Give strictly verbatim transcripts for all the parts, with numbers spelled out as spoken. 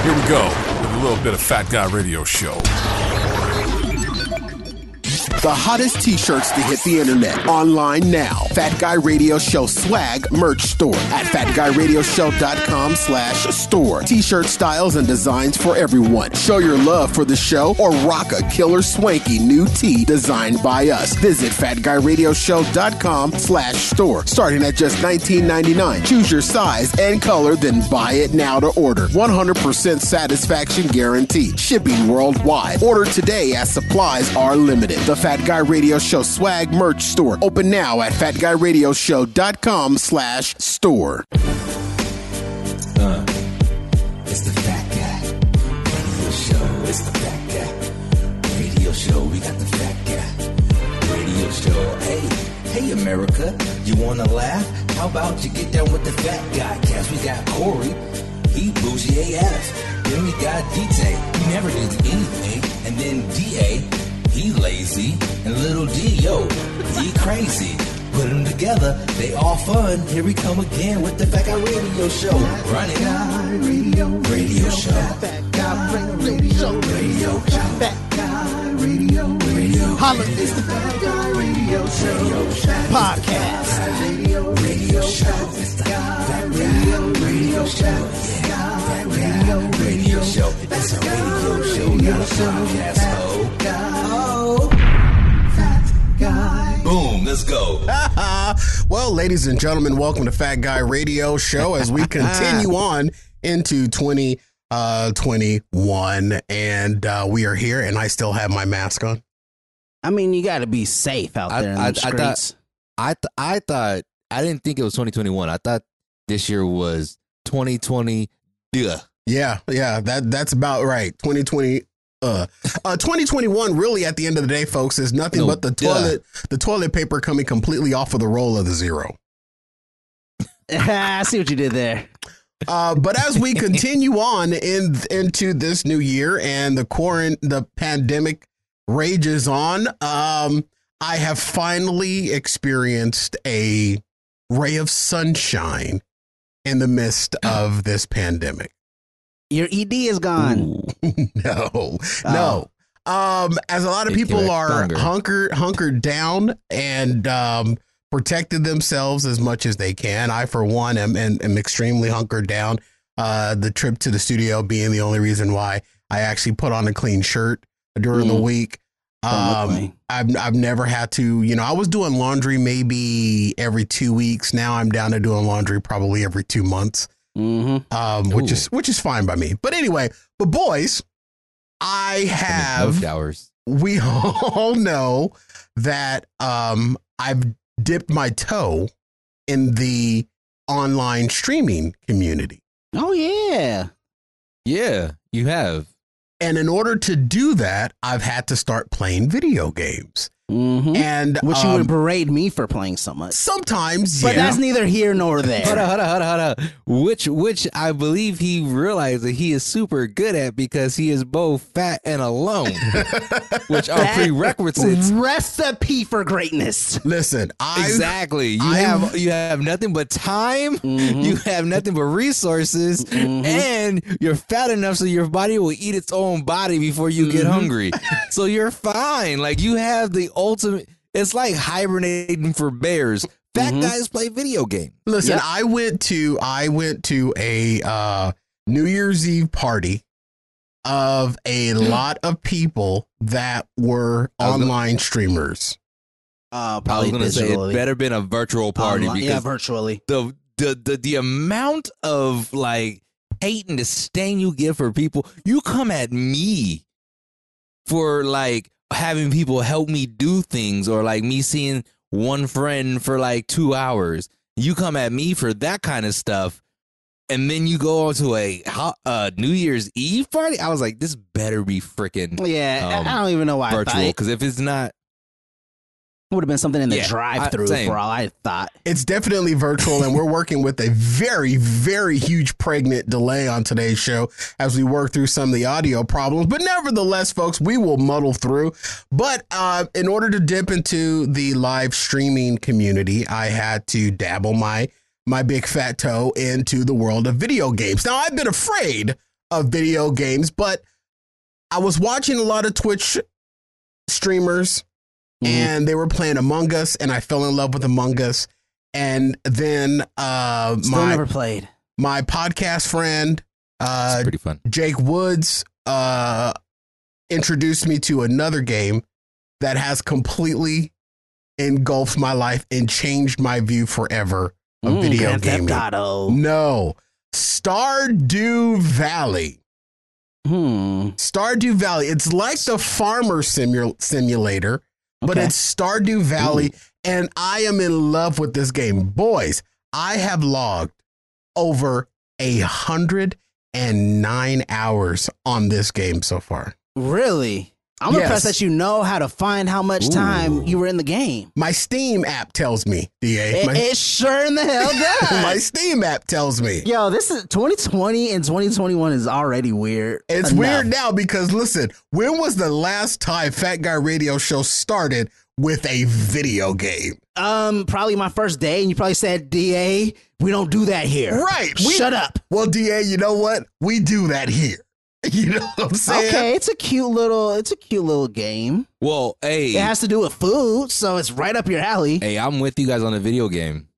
Here we go with a little bit of Fat Guy Radio Show. The hottest t-shirts to hit the internet. Online now. Fat Guy Radio Show swag merch store at fatguyradioshow.com slash store. T-shirt styles and designs for everyone. Show your love for the show or rock a killer swanky new tee designed by us. Visit fatguyradioshow.com slash store. Starting at just nineteen ninety-nine. Choose your size and color, then buy it now to order. one hundred percent satisfaction guaranteed. Shipping worldwide. Order today as supplies are limited. The Fat Guy Radio Show swag merch store. Open now at fatguyradioshow.com slash store. Uh, it's the Fat Guy Radio Show. It's the Fat Guy Radio Show. We got the Fat Guy Radio Show. Hey, hey America, you wanna laugh? How about you get down with the Fat Guy cast? We got Corey, he bougie A F. Then we got D-Tay, he never did anything. And then D A, he lazy, and little D, yo, he crazy. Put them together, they all fun. Here we come again with the Fat Guy Radio Show. Run it out. Radio, radio show. Fat Guy Radio, radio show. Fat Guy Radio, radio. Holla, it's the Fat Guy Radio Show. Podcast. Radio, radio show. It's the Fat Guy Radio Show. Yeah, Radio, radio show. It's a radio show, not a podcast. Oh, Fat Guy. Boom, let's go. Well, ladies and gentlemen, welcome to Fat Guy Radio Show as we continue on into twenty twenty-one. And uh, we are here, and I still have my mask on. I mean, you got to be safe out there I, in the I, streets. I thought, I, th- I thought, I didn't think it was twenty twenty-one. I thought this year was twenty twenty. Duh. Yeah, yeah, that that's about right. twenty twenty. Uh, uh, twenty twenty-one, really, at the end of the day, folks, is nothing No, but the duh. toilet, the toilet paper coming completely off of the roll of the zero. I see what you did there. Uh, but as we continue on in into this new year and the quarant the pandemic rages on, um, I have finally experienced a ray of sunshine in the midst of this pandemic. Your E D is gone. no, no. Um, as a lot of It people gets are stronger. hunkered hunkered down and um, protected themselves as much as they can. I, for one, am, am, am extremely hunkered down. Uh, the trip to the studio being the only reason why I actually put on a clean shirt during Mm. the week. Don't look Um, clean. I've I've never had to, you know, I was doing laundry maybe every two weeks. Now I'm down to doing laundry probably every two months. Mm-hmm. Um, which Ooh. is which is fine by me. But anyway, but boys, I have no showers. we all know that um, I've dipped my toe in the online streaming community. Oh, yeah. Yeah, you have. And in order to do that, I've had to start playing video games. Mm-hmm. And Which you um, would berate me for playing so much. sometimes, But yeah. that's neither here nor Hold on, there. hold on, hold on, hold on. Which, which I believe he realized that he is super good at because he is both fat and alone, which are That prerequisites. Recipe for greatness. Listen, I Exactly. You I've- have you have nothing but time. Mhm. You have nothing but resources, Mhm. and you're fat enough so your body will eat its own body before you get Mhm. hungry. So you're fine. Like you have the ultimate. It's like hibernating for bears. Fat Mhm. guys play video games. listen. Yep. I went to I went to a uh, New Year's Eve party of a lot of people that were I was gonna- online streamers. Uh, I was probably gonna say it digitally. better been a virtual party Online- because yeah, virtually. the, the the the amount of like hate and disdain you get for people. You come at me for like having people help me do things or like me seeing one friend for like two hours. You come at me for that kind of stuff. And then you go on to a ho- uh, New Year's Eve party. I was like, this better be freaking Yeah, I- um, I don't even know why I thought virtual. it Because if it's not, would have been something in the Yeah, drive-through I- same. for all I thought. It's definitely virtual, and we're working with a very, very huge pregnant delay on today's show as we work through some of the audio problems. But nevertheless, folks, we will muddle through. But uh, in order to dip into the live streaming community, I had to dabble my my big fat toe into the world of video games. Now, I've been afraid of video games, but I was watching a lot of Twitch streamers mm-hmm. and they were playing Among Us, and I fell in love with Among Us. And then uh, Still my never played. My podcast friend, uh, pretty fun. Jake Woods, uh, introduced me to another game that has completely engulfed my life and changed my view forever of Mm, video Grand Theft gaming. Auto. No, Stardew Valley. Hmm. Stardew Valley. It's like the farmer simu- simulator, but Okay. it's Stardew Valley, Ooh. and I am in love with this game. Boys, I have logged over a hundred and nine hours on this game so far. Really? I'm Yes. impressed that you know how to find how much time Ooh. you were in the game. My Steam app tells me, D A. It, My, it sure in the hell does. my Steam app tells me. Yo, this is twenty twenty and twenty twenty-one is already weird. It's enough. weird now because listen, when was the last time Fat Guy Radio Show started with a video game? Um, probably my first day, and you probably said, D A, we don't do that here. Right. we- Shut up. Well, D A, you know what? We do that here. You know what I'm saying? Okay, it's a cute little, it's a cute little game. Well, hey, It has to do with food, so it's right up your alley. hey, I'm with you guys on the video game.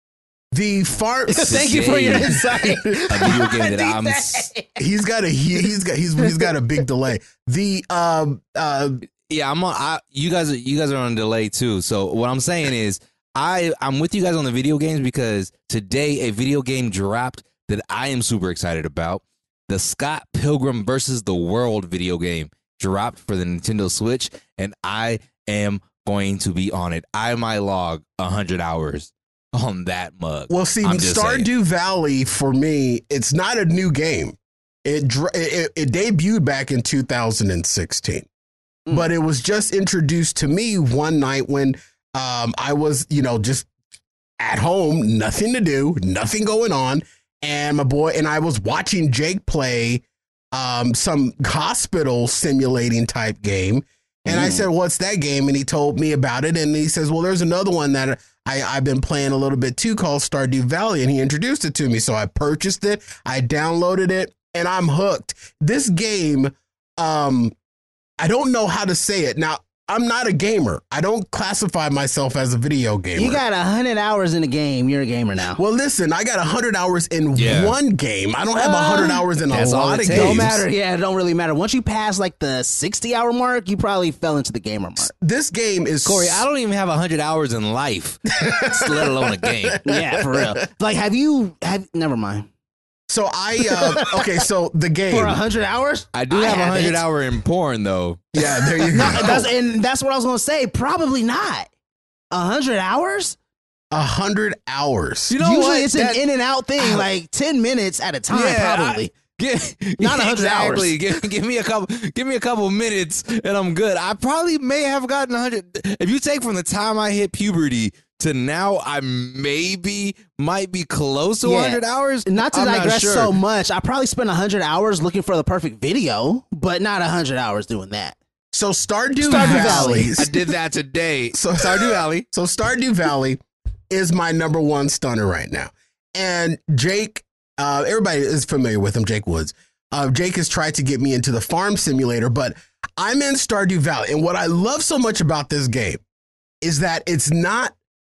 The far Thank you for your Today, insight. A video game that I'm. s- he's got a he, he's got he's he's got a big delay. The um uh Yeah, I'm on. I, you guys, are, you guys are on delay too. So what I'm saying is, I I'm with you guys on the video games because today a video game dropped that I am super excited about. The Scott Pilgrim versus the World video game dropped for the Nintendo Switch, and I am going to be on it. I might log a hundred hours on that mug. well see I'm just saying. Stardew Valley for me, it's not a new game. It dr- it, it debuted back in two thousand sixteen. Mm. But it was just introduced to me one night when um I was, you know, just at home, nothing to do, nothing going on. And my boy and I was watching Jake play um, some hospital simulating type game. And I Mm. said, what's that game? And he told me about it. And he says, well, there's another one that I, I've been playing a little bit too called Stardew Valley. And he introduced it to me. So I purchased it. I downloaded it and I'm hooked. This game, um, I don't know how to say it. Now, I'm not a gamer. I don't classify myself as a video gamer. You got a hundred hours in the game. You're a gamer now. Well, listen, I got one hundred hours in Yeah. one game. I don't have one hundred Uh, hours in a that's all lot it of takes. games. Don't matter. Yeah, it don't really matter. Once you pass like the sixty hour mark, you probably fell into the gamer mark. This game is Corey, I don't even have a hundred hours in life, let alone a game. Yeah, for real. Like, have you? Have never mind. So I uh okay, so the game. For a hundred hours, I do have a haven't. hundred hour in porn though. Yeah, there you No, go. that's, and that's what I was gonna say. Probably not. A hundred hours. A hundred hours. You know Usually what? it's That- an in and out thing, like ten minutes at a time. Yeah, probably. Give, Not a hundred exactly. hours. Give, give me a couple. Give me a couple minutes, and I'm good. I probably may have gotten a hundred. If you take from the time I hit puberty to now, I maybe might be close to Yeah. a hundred hours. Not to I'm digress sure. so much, I probably spent a hundred hours looking for the perfect video, but not a hundred hours doing that. So Stardew, Stardew Valley. Valley. I did that today. So- So Stardew Valley. So Stardew Valley is my number one stunner right now. And Jake, uh, everybody is familiar with him, Jake Woods. Uh, Jake has tried to get me into the farm simulator, but I'm in Stardew Valley. And what I love so much about this game is that it's not,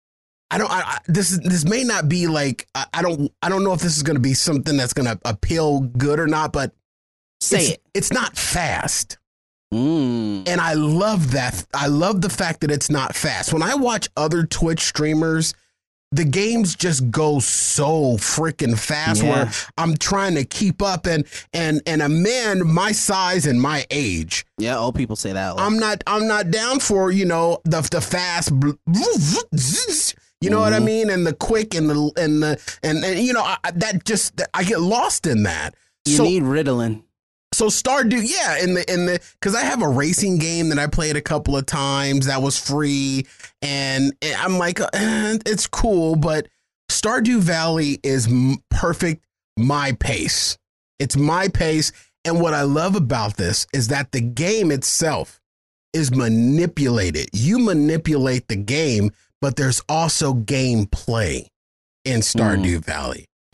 I don't, I, I, this is, this may not be like, I, I don't, I don't know if this is going to be something that's going to appeal good or not, but Say it's, it. it's not fast. Mm. And I love that. I love the fact that it's not fast. When I watch other Twitch streamers, the games just go so freaking fast Yeah. where I'm trying to keep up. And and and a man my size and my age, Yeah, old people say that a lot. I'm not I'm not down for, you know, the the fast, you know what I Mhm. mean, and the quick and the and the and, and you know I, that just I get lost in that. you so need Ritalin. so Stardew, yeah, in the in the because I have a racing game that I played a couple of times that was free, and I'm like, eh, it's cool, but Stardew Valley is m- perfect, my pace. It's my pace, and what I love about this is that the game itself is manipulated. You manipulate the game, but there's also gameplay in Stardew Valley.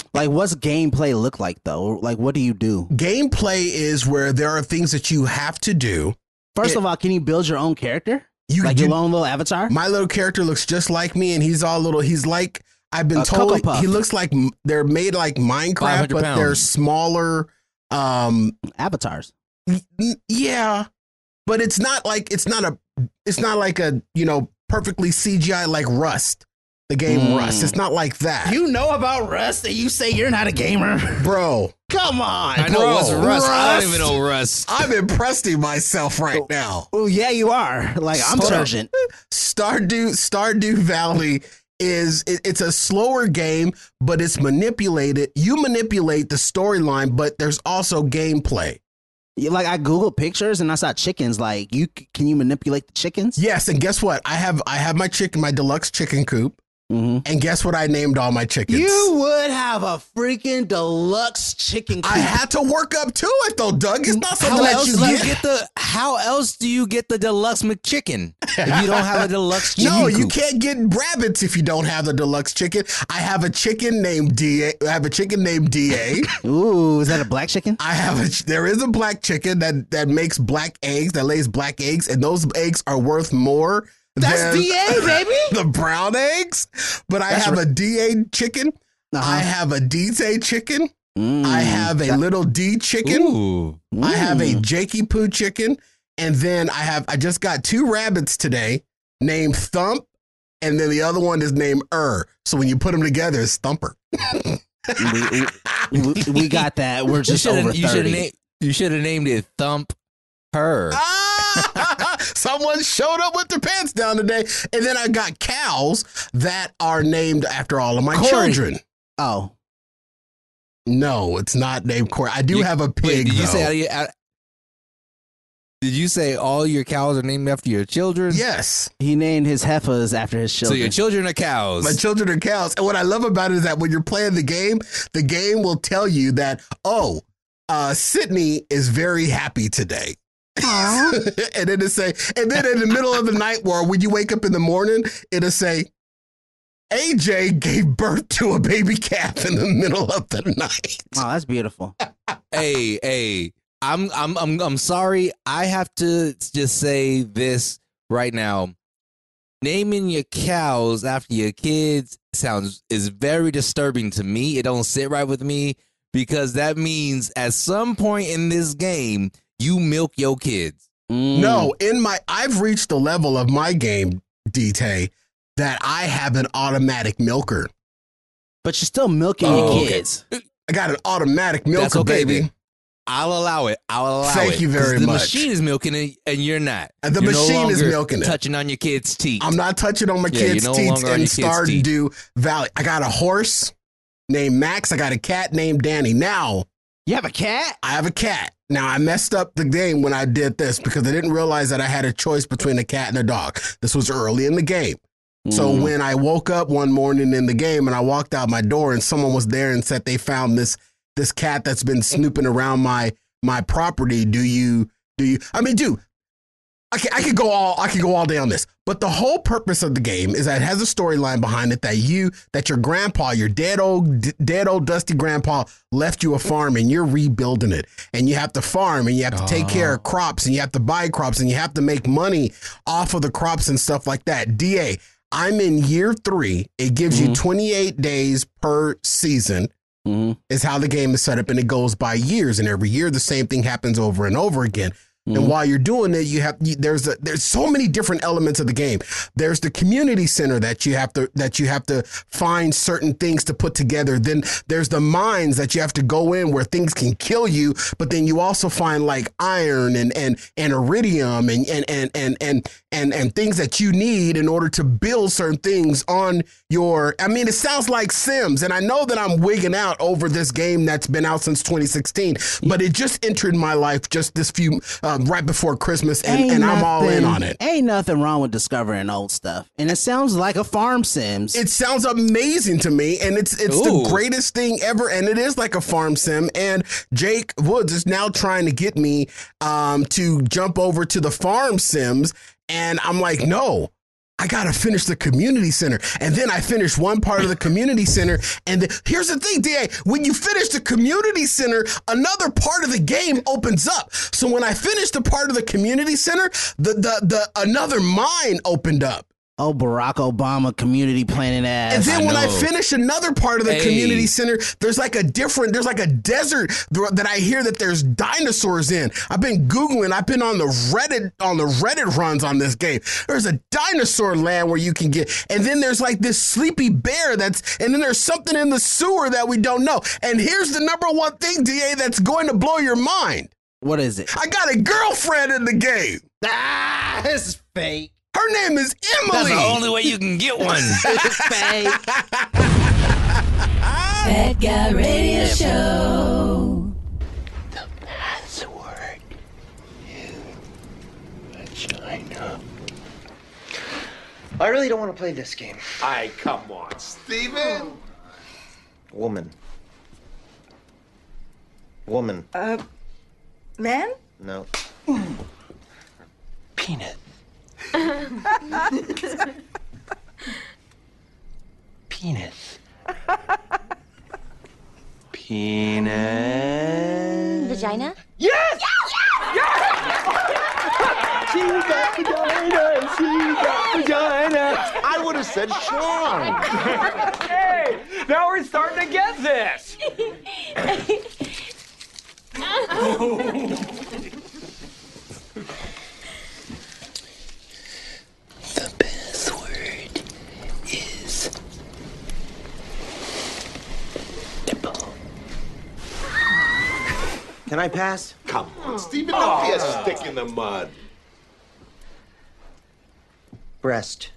Like, what's gameplay look like though? Like, what do you do? Gameplay is where there are things that you have to do. First It- of all, can you build your own character? You Like you- your own little avatar? My little character looks just like me, and he's all little. He's like I've been A told Cocoa Puff. he looks like m- they're made like Minecraft, 500 but they're pounds. smaller. Um, Avatars. n- yeah, but it's not like it's not a it's not like a you know perfectly C G I like Rust, the game Mm. Rust. It's not like that, You know about Rust and you say you're not a gamer? bro. Come on. I know Bro, what's Rust. I Rust. don't even know Rust. I'm impressing myself right now. Oh, yeah, you are. Like, I'm Hold on. Sergeant. Stardew Stardew Valley is it, it's a slower game, but it's manipulated. You manipulate the storyline, but there's also gameplay. Yeah, like, I Googled pictures and I saw chickens. Like, you can you manipulate the chickens? Yes, and guess what? I have I have my chicken, my deluxe chicken coop, Mm-hmm. and guess what? I named all my chickens. You would have a freaking deluxe chicken coop. I had to work up to it though, Doug. It's not something How that else you do you get. get the? How else do you get the deluxe McChicken if you don't have a deluxe chicken? No, you coop? can't get rabbits if you don't have the deluxe chicken. I have a chicken named D A. I have a chicken named D A. Ooh, is that a black chicken? I have a. There is a black chicken that that makes black eggs, that lays black eggs, and those eggs are worth more. That's than D A, baby. the brown eggs. But I That's have right. a D A chicken. Uh-huh. I have a D T chicken. Mm. I have a little D chicken. Ooh. I have a Mm. Jakey Poo chicken, and then I have I just got two rabbits today named Thump, and then the other one is named Er. So when you put them together, it's Thumper. we, we, we got that. We're You just should over have. You should thirty. have. Na- you should have named it Thump Her. Ah! Someone showed up with their pants down today, and then I got cows that are named after all of my Corey. children. Oh, No, it's not named Corey. I do You- have a pig. Wait, did you though. say? Out of your, out, did you say all your cows are named after your children? Yes. he named his heifers after his So children. your children are cows. My children are cows. And what I love about it is that when you're playing the game, the game will tell you that, oh, uh, Sydney is very happy today. and then it say, and then in the middle of the night, or when you wake up in the morning, it'll say, A J gave birth to a baby calf in the middle of the night. Oh, that's beautiful. hey, hey, I'm, I'm, I'm, I'm sorry. I have to just say this right now. Naming your cows after your kids sounds is very disturbing to me. It don't sit right with me because that means at some point in this game you milk your kids. Mm. No, in my, I've reached the level of my game, D T, that I have an automatic milker. But you're still milking Oh, your okay. kids. I got an automatic milker, That's okay, baby. then. I'll allow it. I'll allow Thank it. you 'Cause very the much. machine is milking it, and you're not. And the You're no machine is longer milking it. touching on your kids' teeth. I'm not touching on my Yeah, kids' you're no teeth longer on in your kids' Stardew Valley. I got a horse named Max. I got a cat named Danny. Now, You have a cat? I have a cat. Now, I messed up the game when I did this because I didn't realize that I had a choice between a cat and a dog. This was early in the game. So Mm. when I woke up one morning in the game and I walked out my door and someone was there and said they found this this cat that's been snooping around my my property, do you do you I mean, dude, I can, I could go all I could go all day on this, but the whole purpose of the game is that it has a storyline behind it that you that your grandpa, your dead old d- dead old dusty grandpa, left you a farm and you're rebuilding it, and you have to farm and you have to take care of crops and you have to buy crops and you have to make money off of the crops and stuff like that. D A, I'm in year three. It gives you twenty-eight days per season. Mm-hmm. Is how the game is set up, and it goes by years, and every year the same thing happens over and over again. And while you're doing it, you have you, there's a, there's so many different elements of the game. There's the community center that you have to that you have to find certain things to put together. Then there's the mines that you have to go in where things can kill you, but then you also find like iron and and and iridium and and and and and and, and things that you need in order to build certain things on your. I mean, it sounds like Sims, and I know that I'm wigging out over this game that's been out since twenty sixteen, but it just entered my life just this few. Um, right before Christmas, and, Ain't and I'm all in nothing- on it. Ain't nothing wrong with discovering old stuff. And it sounds like a farm Sims. It sounds amazing to me, and it's it's Ooh. the greatest thing ever, and it is like a farm sim. And Jake Woods is now trying to get me um, to jump over to the farm sims, and I'm like, no. I got to finish the community center. And then I finished one part of the community center. And the, here's the thing, D A, when you finish the community center, another part of the game opens up. So when I finished the part of the community center, the the, the another mine opened up. Oh, Barack Obama community planning ass. And then I when I know. finish another part of the Hey. community center, there's like a different, there's like a desert th- that I hear that there's dinosaurs in. I've been Googling, I've been on the Reddit, on the Reddit runs on this game. There's a dinosaur land where you can get, and then there's like this sleepy bear that's, and then there's something in the sewer that we don't know. And here's the number one thing, D A, that's going to blow your mind. What is it? I got a girlfriend in the game. Ah, this is fake. Her name is Emily. That's the only way you can get one. It's fake. Fat Guy Radio Show. The password is vagina. I really don't want to play this game. Aye, come on, Steven. Woman. Woman. Uh, man? No. Penis. Penis. Penis. Vagina? Yes! She's got vagina. She's got vagina. I would have said Sean. Hey, now we're starting to get this. The password is nipple. Can I pass? Come on, Steven, don't be a stick in the mud. Breast.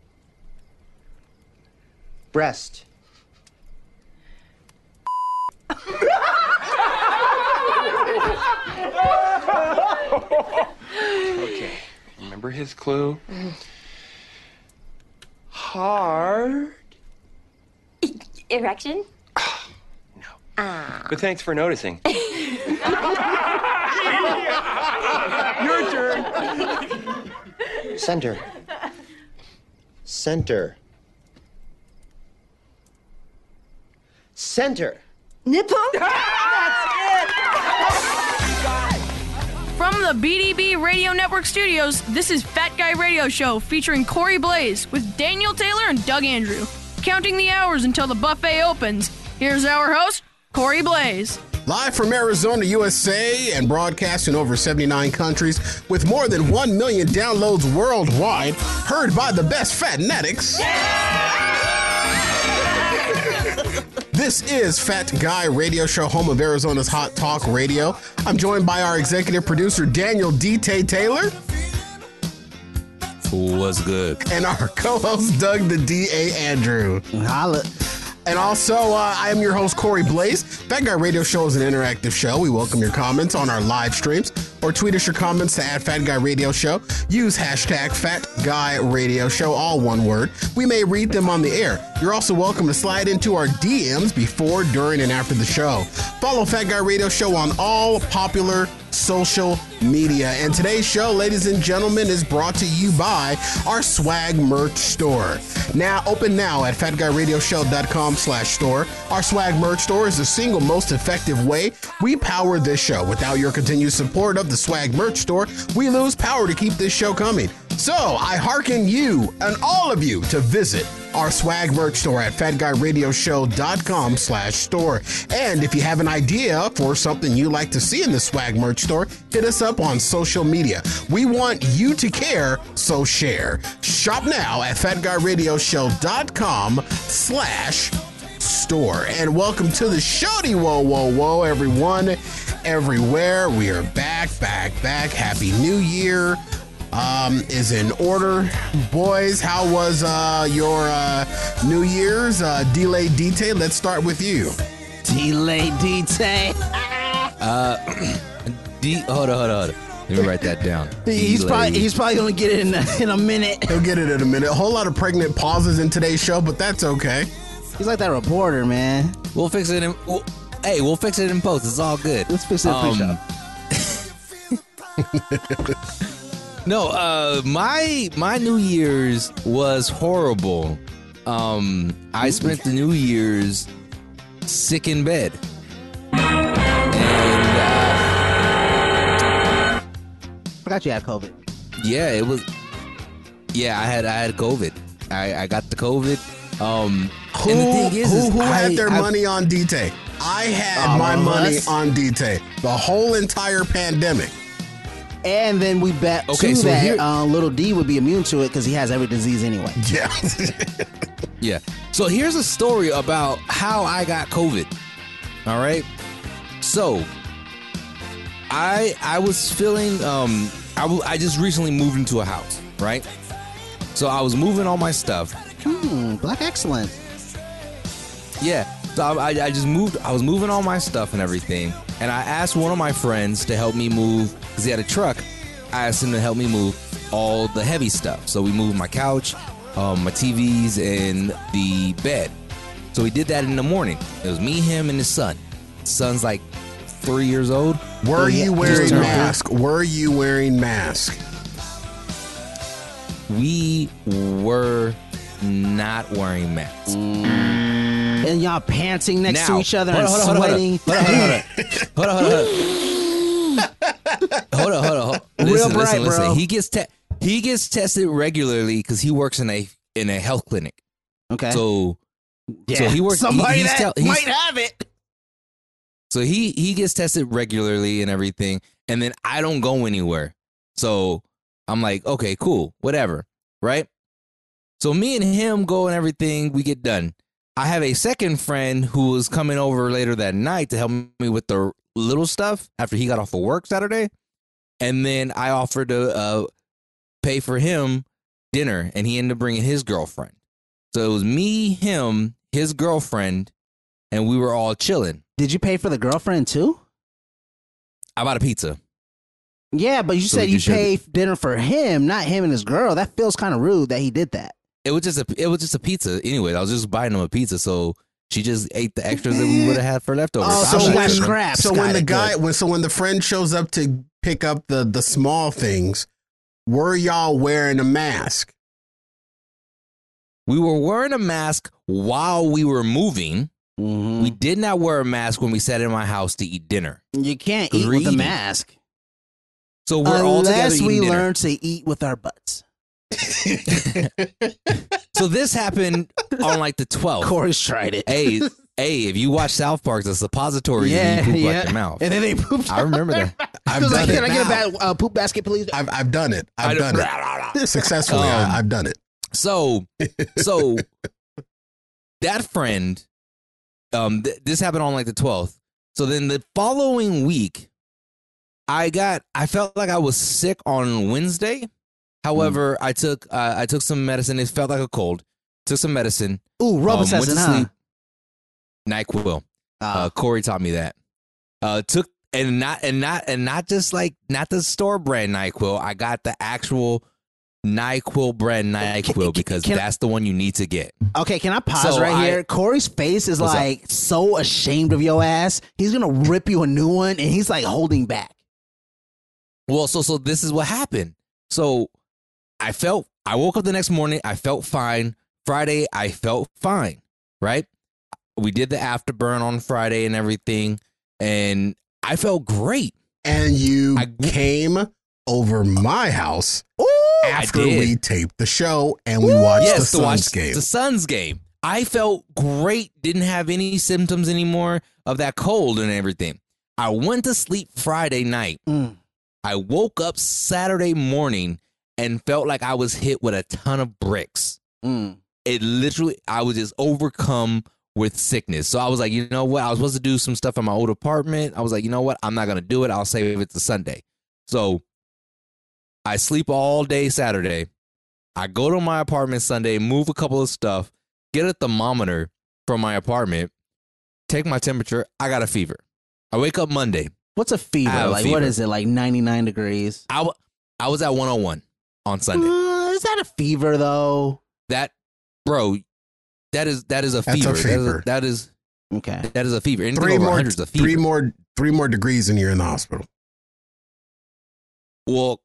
Breast. Okay, remember his clue? Hard. Erection? But thanks for noticing. Your turn. Center. Center. Center. Nipple? From the B D B Radio Network studios, this is Fat Guy Radio Show featuring Corey Blaze with Daniel Taylor and Doug Andrew. Counting the hours until the buffet opens, here's our host, Corey Blaze. Live from Arizona, U S A, and broadcast in over seventy-nine countries with more than one million downloads worldwide, heard by the best fatnetics. This is Fat Guy Radio Show, home of Arizona's Hot Talk Radio. I'm joined by our executive producer, Daniel D. Tay Taylor. What's good? And our co-host, Doug the D A. Andrew. Holla. And also, uh, I am your host, Corey Blaze. Fat Guy Radio Show is an interactive show. We welcome your comments on our live streams or tweet us your comments to at Fat Guy Radio Show. Use hashtag Fat Guy Radio Show, all one word. We may read them on the air. You're also welcome to slide into our D Ms before, during, and after the show. Follow Fat Guy Radio Show on all popular social media. And today's show, ladies and gentlemen, is brought to you by our swag merch store. Now, open now at fat guy radio show dot com slash store. Our swag merch store is the single most effective way we power this show. Without your continued support of the swag merch store, we lose power to keep this show coming. So I hearken you and all of you to visit our swag merch store at fat guy radio show dot com slash store. And if you have an idea for something you like to see in the swag merch store, hit us up on social media. We want you to care, so share. Shop now at fat guy radio show dot com slash store. And welcome to the showdy. Whoa, whoa, whoa, everyone, everywhere. We are back, back, back. Happy New Year. Um, is in order. Boys, how was uh, your uh, New Year's? Uh, Delay Detail, let's start with you. Delay Detail. Uh, D. Hold on, hold on, hold on. Let me write that down. He's Delay. probably he's probably gonna get it in a, in a minute. He'll get it in a minute. A whole lot of pregnant pauses in today's show, but that's okay. He's like that reporter, man. We'll fix it in. We'll, hey, we'll fix it in post. It's all good. Let's fix it in Um, pre-show. No, uh, my my New Year's was horrible. Um, I spent the New Year's sick in bed. And, uh, Forgot you had COVID. yeah, it was. Yeah, I had I had COVID. I, I got the COVID. Um, Who, and the thing is, who, is who I, had their I- money on D-Tay? I had All my of money us. on D-Tay. The whole entire pandemic. And then we bet Okay, too so that here- uh, little D would be immune to it because he has every disease anyway. Yeah. Yeah. So here's a story about how I got COVID. All right. So I I was feeling um I, w- I just recently moved into a house, right? So I was moving all my stuff. Hmm, black excellence. Yeah. So I, I I just moved. I was moving all my stuff and everything, and I asked one of my friends to help me move because he had a truck. I asked him to help me move all the heavy stuff. So we moved my couch, um, my T Vs, and the bed. So we did that in the morning. It was me, him, and his son. His son's like three years old. Were Yeah, you just wearing turned mask? Were you wearing mask? We were not wearing masks. And y'all panting next Now- to each other hold and on, hold on, hold on, sweating. Hold on, hold on, hold on, hold on, hold on. Hold on, hold on, hold on. Real Listen, bright, listen, listen. bro. He gets te- he gets tested regularly because he works in a in a health clinic. Okay. So yeah. so he works. he- Somebody he's that tell- he's- might have it. So he he gets tested regularly and everything, and then I don't go anywhere. So I'm like, okay, cool, whatever, right? So me and him go and everything, we get done. I have a second friend who was coming over later that night to help me with the little stuff after he got off of work Saturday, and then I offered to uh, pay for him dinner, and he ended up bringing his girlfriend. So it was me, him, his girlfriend, and we were all chilling. Did you pay for the girlfriend too? I bought a pizza. Yeah, but you So said we you could share the- paid dinner for him, not him and his girl. That feels kind of rude that he did that. It was just a it was just a pizza. Anyway, I was just buying him a pizza, so she just ate the extras that we would have had for leftovers. Oh, So so I'm she like, got "Listen, scraps. So Got when the it, guy, good. when so when the friend shows up to pick up the the small things, were y'all wearing a mask? we were wearing a mask while we were moving. Mhm. We did not wear a mask when we sat in my house to eat dinner. You can't 'Cause eat we're with a eating. mask So we're all together unless eating we dinner. learn to eat with our butts. So this happened on like the twelfth. Corey's tried it. Hey, hey, if you watch South Park, the suppositories yeah, and you poop yeah. out your mouth. And then they pooped. I remember that. I've He was done like, it. can I get a now. bad, uh, poop basket, please? I've I've done it. I've I done don't- it successfully. Um, I, I've done it. So, so that friend, um, th- this happened on like the twelfth. So then the following week, I got, I felt like I was sick on Wednesday. However, I took, uh, I took some medicine. It felt like a cold. Took some medicine. Ooh, um, went to Robitussin, huh? sleep. NyQuil. Uh, Corey taught me that. Uh, took and not and not and not just like not the store brand NyQuil. I got the actual NyQuil brand NyQuil because can- that's the one you need to get. Okay, can I pause So right I- here? Corey's face is What's up? like so ashamed of your ass. He's gonna rip you a new one, and he's like holding back. Well, so so this is what happened. So I felt I woke up the next morning. I felt fine. Friday, I felt fine. Right? We did the afterburn on Friday and everything, and I felt great. And you I- came over my house after I did. we taped the show and we watched yes, the to Suns watch game. the Suns game. I felt great. Didn't have any symptoms anymore of that cold and everything. I went to sleep Friday night. Mm. I woke up Saturday morning and felt like I was hit with a ton of bricks. Mm. It literally, I was just overcome with sickness. So I was like, you know what? I was supposed to do some stuff in my old apartment. I was like, you know what? I'm not going to do it. I'll save it to Sunday. So I sleep all day Saturday. I go to my apartment Sunday, move a couple of stuff, get a thermometer from my apartment, take my temperature. I got a fever. I wake up Monday. What's a fever? I have a Like what fever. is it? Like ninety-nine degrees? I, w- I was at one oh one on Sunday. Uh, is that a fever though? That, bro, that is that is a That's a fever. fever. That is Okay. that is, that is a fever. Anything Three over more, one hundred is a fever. three more, three more degrees and you're in the hospital. Well,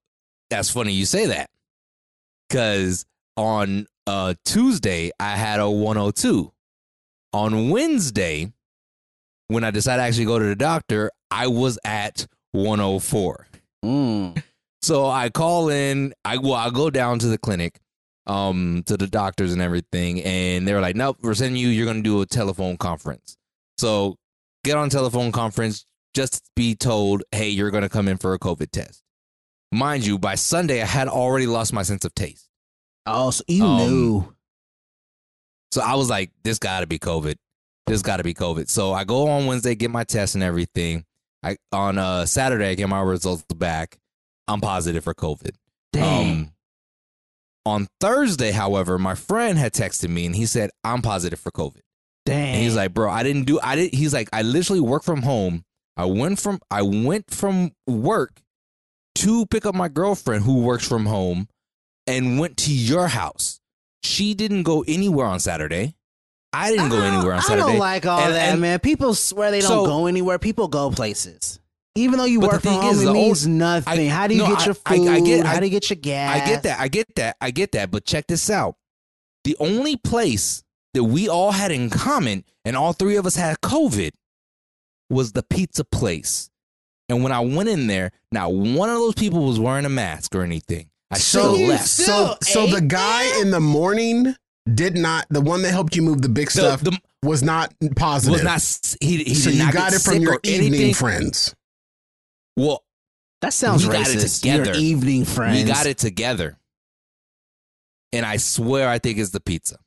that's funny you say that. Because on uh, Tuesday, I had a one oh two. On Wednesday, when I decided to actually go to the doctor, I was at one oh four. Mm. So I call in, I well, I go down to the clinic, um, to the doctors and everything, and they were like, nope, we're sending you, you're going to do a telephone conference. So get on telephone conference, just be told, hey, you're going to come in for a COVID test. Mind you, by Sunday, I had already lost my sense of taste. Oh, so you Um, knew. So I was like, this got to be COVID. This got to be COVID. So I go on Wednesday, get my test and everything. I On uh, Saturday, I get my results back. I'm positive for COVID. Dang. Um, on Thursday, however, my friend had texted me and he said, I'm positive for COVID. Dang. And he's like, bro, I didn't do, I didn't, he's like, I literally work from home. I went from, I went from work to pick up my girlfriend who works from home and went to your house. She didn't go anywhere on Saturday. I didn't go anywhere on Saturday. I don't like all And- that, and- man. People swear they don't So- go anywhere. People go places. Even though you But work the from thing home, is, it the means old- nothing. I- How do you no, get I- your I- food? I get- How I- do you get your gas? I get that. I get that. I get that. But check this out. The only place that we all had in common and all three of us had COVID was the pizza place. And when I went in there, not one of those people was wearing a mask or anything. I should So, have left. so, so the guy in the morning did not, the one that helped you move the big The- stuff the- was not positive. was not s- he, he so did you not got get it from sick your or evening anything. friends. Well, That sounds we got it racist. together. Your evening friends. we got it together. And I swear I think it's the pizza.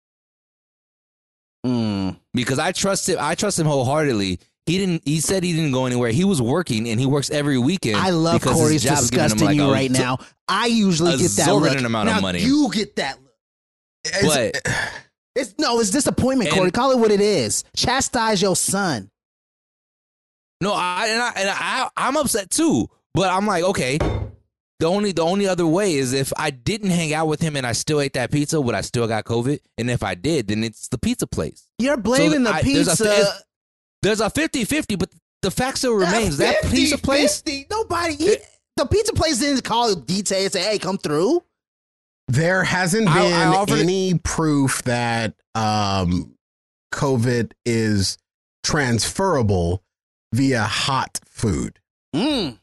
Mm. Because I trust him. I trust him wholeheartedly. He didn't. He said he didn't go anywhere. He was working, and he works every weekend. I love because his Corey's job's giving him, disgusting like, you a- right now. I usually get that exorbitant look. amount of Now money. You get that look. But It's no, it's disappointment, And- Corey. Call it what it is. Chastise your son. no, I and I and I I'm upset too. But I'm like, okay. The only the only other way is if I didn't hang out with him and I still ate that pizza, would I still got COVID? And if I did, then it's the pizza place. You're blaming So the I- there's a- pizza. There's a fifty-fifty, but the fact still remains that pizza place. fifty, nobody. He, the pizza place didn't call detail and say, "Hey, come through." There hasn't I- been I offered- any proof that um, COVID is transferable via hot food. Mm.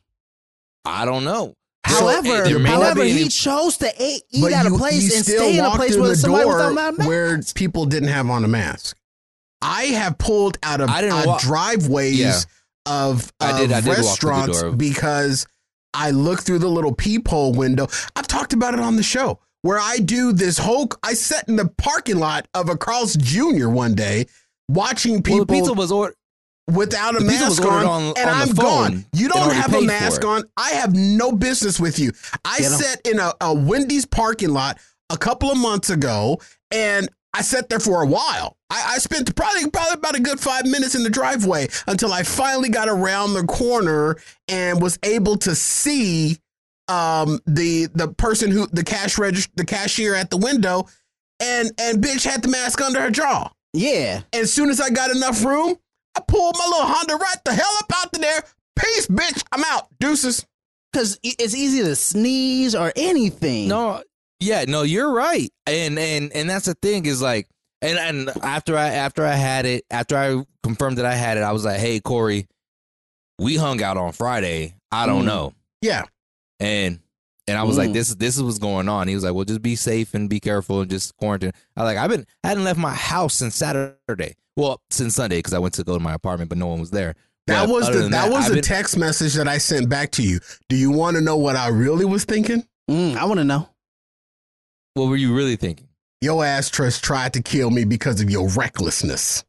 I don't know. However, there may not however, be any- he chose to eat, eat But at you, a place you and still stay in a walked place through where the somebody door without a mask. where people didn't have on a mask. I have pulled out of I didn't uh, walk- driveways Yeah. of, I did- of I did walk through the restaurants door. because I look through the little peephole window. I've talked about it on the show where I do this whole. I sat in the parking lot of a Carl's Junior one day watching people Well, the pizza was ordered. without a The pizza mask was ordered on, on- and on the I'm phone gone. You and don't already have a paid mask for it. on. I have no business with you. I Get 'em. sat in a, a Wendy's parking lot a couple of months ago, and I sat there for a while. I, I spent probably probably about a good five minutes in the driveway until I finally got around the corner and was able to see um, the the person who the cash register the cashier at the window, and and bitch had the mask under her jaw. Yeah. And as soon as I got enough room, I pulled my little Honda right the hell up out there. Peace, bitch. I'm out. Deuces. Because it's easy to sneeze or anything. No, yeah, no, you're right, and and and that's the thing is like, and and after I after I had it, after I confirmed that I had it, I was like, hey, Corey, we hung out on Friday. I don't Mm. know, Yeah. and and I was Mm. like, this this is what's going on. He was like, well, just be safe and be careful and just quarantine. I was like, I've been I hadn't left my house since Saturday. Well, since Sunday because I went to go to my apartment, but no one was there. That But was other the than that, was I've the been- text message that I sent back to you. Do you want to know what I really was thinking? Mm, I want to know. What were you really thinking? Your ass trust tried to kill me because of your recklessness.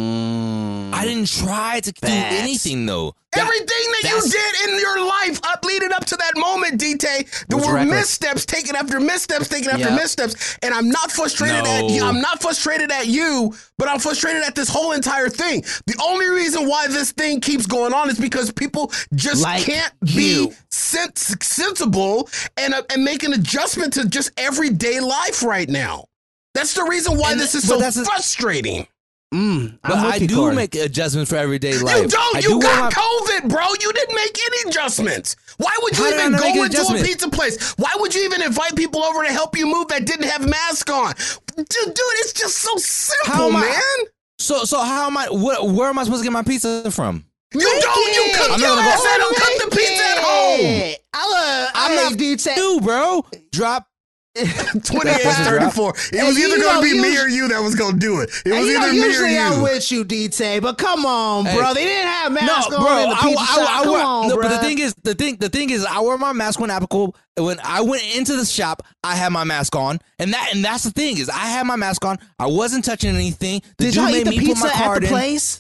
Mm. I didn't try to do Facts. anything though. That- Everything that you that's- did in your life up leading up to that moment, D T, there Was were reckless. missteps taken after missteps taken after Yep. missteps. And I'm not frustrated at you. No. I'm not frustrated at you, but I'm frustrated at this whole entire thing. The only reason why this thing keeps going on is because people just Like can't you. be sens- sensible and, uh, and make an adjustment to just everyday life right now. That's the reason why And this is th- but so that's a- frustrating. Mm, but I'm with I you, do Corey. make adjustments for everyday life. You don't. I You do wear got my- COVID, bro. You didn't make any adjustments. Why would you How did I even not make go an into a adjustment? pizza place? Why would you even invite people over to help you move that didn't have masks on? Dude, dude, it's just so simple, How am I- man. So, so how am I? What, where am I supposed to get my pizza from? You don't. You cook I'm your not gonna ass go- at home. Cook the pizza at home. I I'm hey, not D T. you, bro. Drop. twenty-eight thirty-four. It Hey, was you either know, going to be me you- or you that was going to do it. It Hey, was you know, either me or usually I'm you. with you, D T. But come on, Hey. bro. They didn't have masks No, on bro. in the I, pizza I, shop. I, I come wear, on, no, bro. but the thing is, the thing, the thing is, I wear my mask when applicable. When I went into the shop, I had my mask on, and that, and that's the thing is, I had my mask on. I wasn't touching anything. The Did dude y'all made eat the me put pizza my at card the in. place?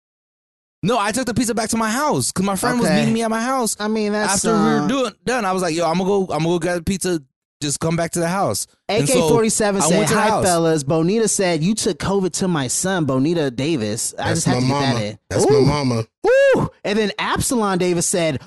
No, I took the pizza back to my house because my friend was Okay. meeting me at my house. I mean, that's After we uh, were doing done, I was like, "Yo, I'm gonna go. I'm gonna go get a pizza. Just come back to the house." A And K so forty-seven I said, went to the "Hi, house. fellas. Bonita said you took COVID to my son, Bonita Davis. I That's just had my to get mama. that in. That's Ooh. my mama. Woo! And then Absalon Davis said,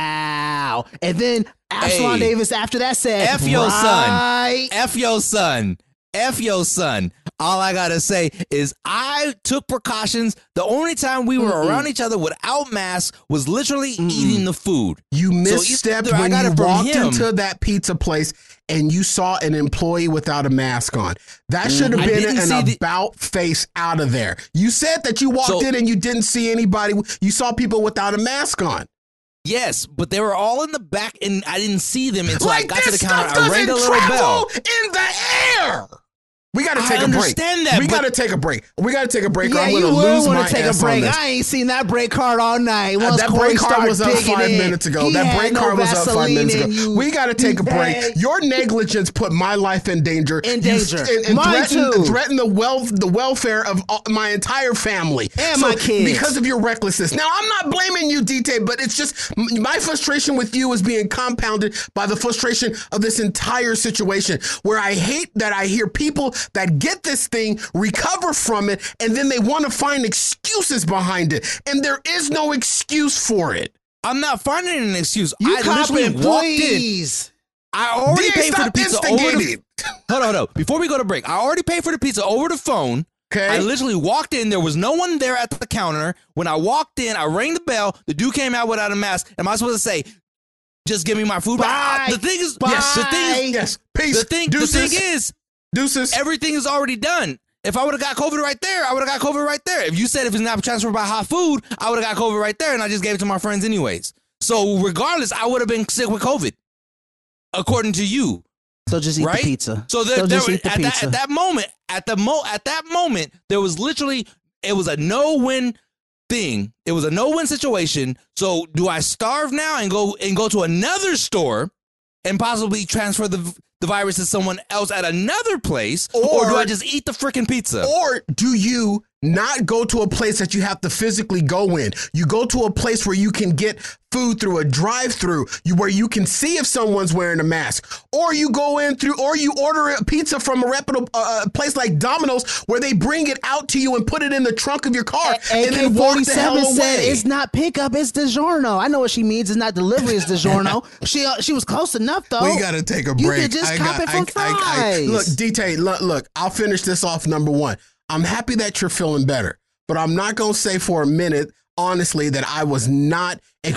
wow. And then Absalon Hey. Davis after that said, F your right. son. F your son. F your son. All I gotta say is I took precautions. The only time we were Mm-mm. around each other without masks was literally eating the food. You So misstepped either I when got you it from walked him- into that pizza place and you saw an employee without a mask on. That should have I been didn't an see the- about face out of there. You said that you walked So- in and you didn't see anybody. You saw people without a mask on. Yes, but they were all in the back, and I didn't see them until I Like got to the this counter. stuff I rang the doesn't little travel bell. in the air. We got to I take a break. understand that, we but- got to take a break. We got to take a break. or Yeah, I'm you going to would lose want my to take a ass on break. this. I ain't seen that break card all night. Uh, Once that Corey break card started was up digging five in, minutes ago. he That had break no card was up five Vaseline minutes in ago. you. We got to take a He break. had- Your negligence put my life in danger. In You- danger. and, and Mine threatened, too. threatened the wealth, the welfare of all, my entire family And my kids. because of your recklessness. Now I'm not blaming you, D T, but it's just m- my frustration with you is being compounded by the frustration of this entire situation. Where I hate that I hear people that get this thing, recover from it, and then they want to find excuses behind it, and there is no excuse for it. I'm not finding an excuse. You I literally copying, walked in. please. I already D A, paid for the stop pizza over the. instigating. Hold on, hold on. Before we go to break, I already paid for the pizza over the phone. Okay. I literally walked in. There was no one there at the counter. When I walked in, I rang the bell. The dude came out without a mask. Am I supposed to say, "Just give me my food"? Bye. But, uh, the thing is, Bye. yes, the thing is, Yes. Peace. the thing, Deuces. the thing is, Deuces. everything is already done. If I would have got COVID right there, I would have got COVID right there. If you said if it's not transferred by hot food, I would have got COVID right there, and I just gave it to my friends anyways. So regardless, I would have been sick with COVID, according to you. So just eat Right? the pizza. So there, so there just eat the at, that, pizza. at that moment, at the mo, at that moment, there was literally it was a no-win thing. It was a no-win situation. So do I starve now and go and go to another store and possibly transfer the the virus to someone else at another place, or, Or- do I just eat the freaking pizza? Or do you not go to a place that you have to physically go in? You go to a place where you can get food through a drive-through, you, where you can see if someone's wearing a mask. Or you go in through, or you order a pizza from a reputable uh, place like Domino's, where they bring it out to you and put it in the trunk of your car, and then walk the hell A K forty-seven said away. it's not pickup, it's DiGiorno. I know what she means. It's not delivery, it's DiGiorno. she uh, she was close enough though. We gotta take a break. You could just I cop got- it from I- I- I- Fry's. look, D T, look, look, I'll finish this off. Number one, I'm happy that you're feeling better, but I'm not gonna say for a minute, honestly, that I was not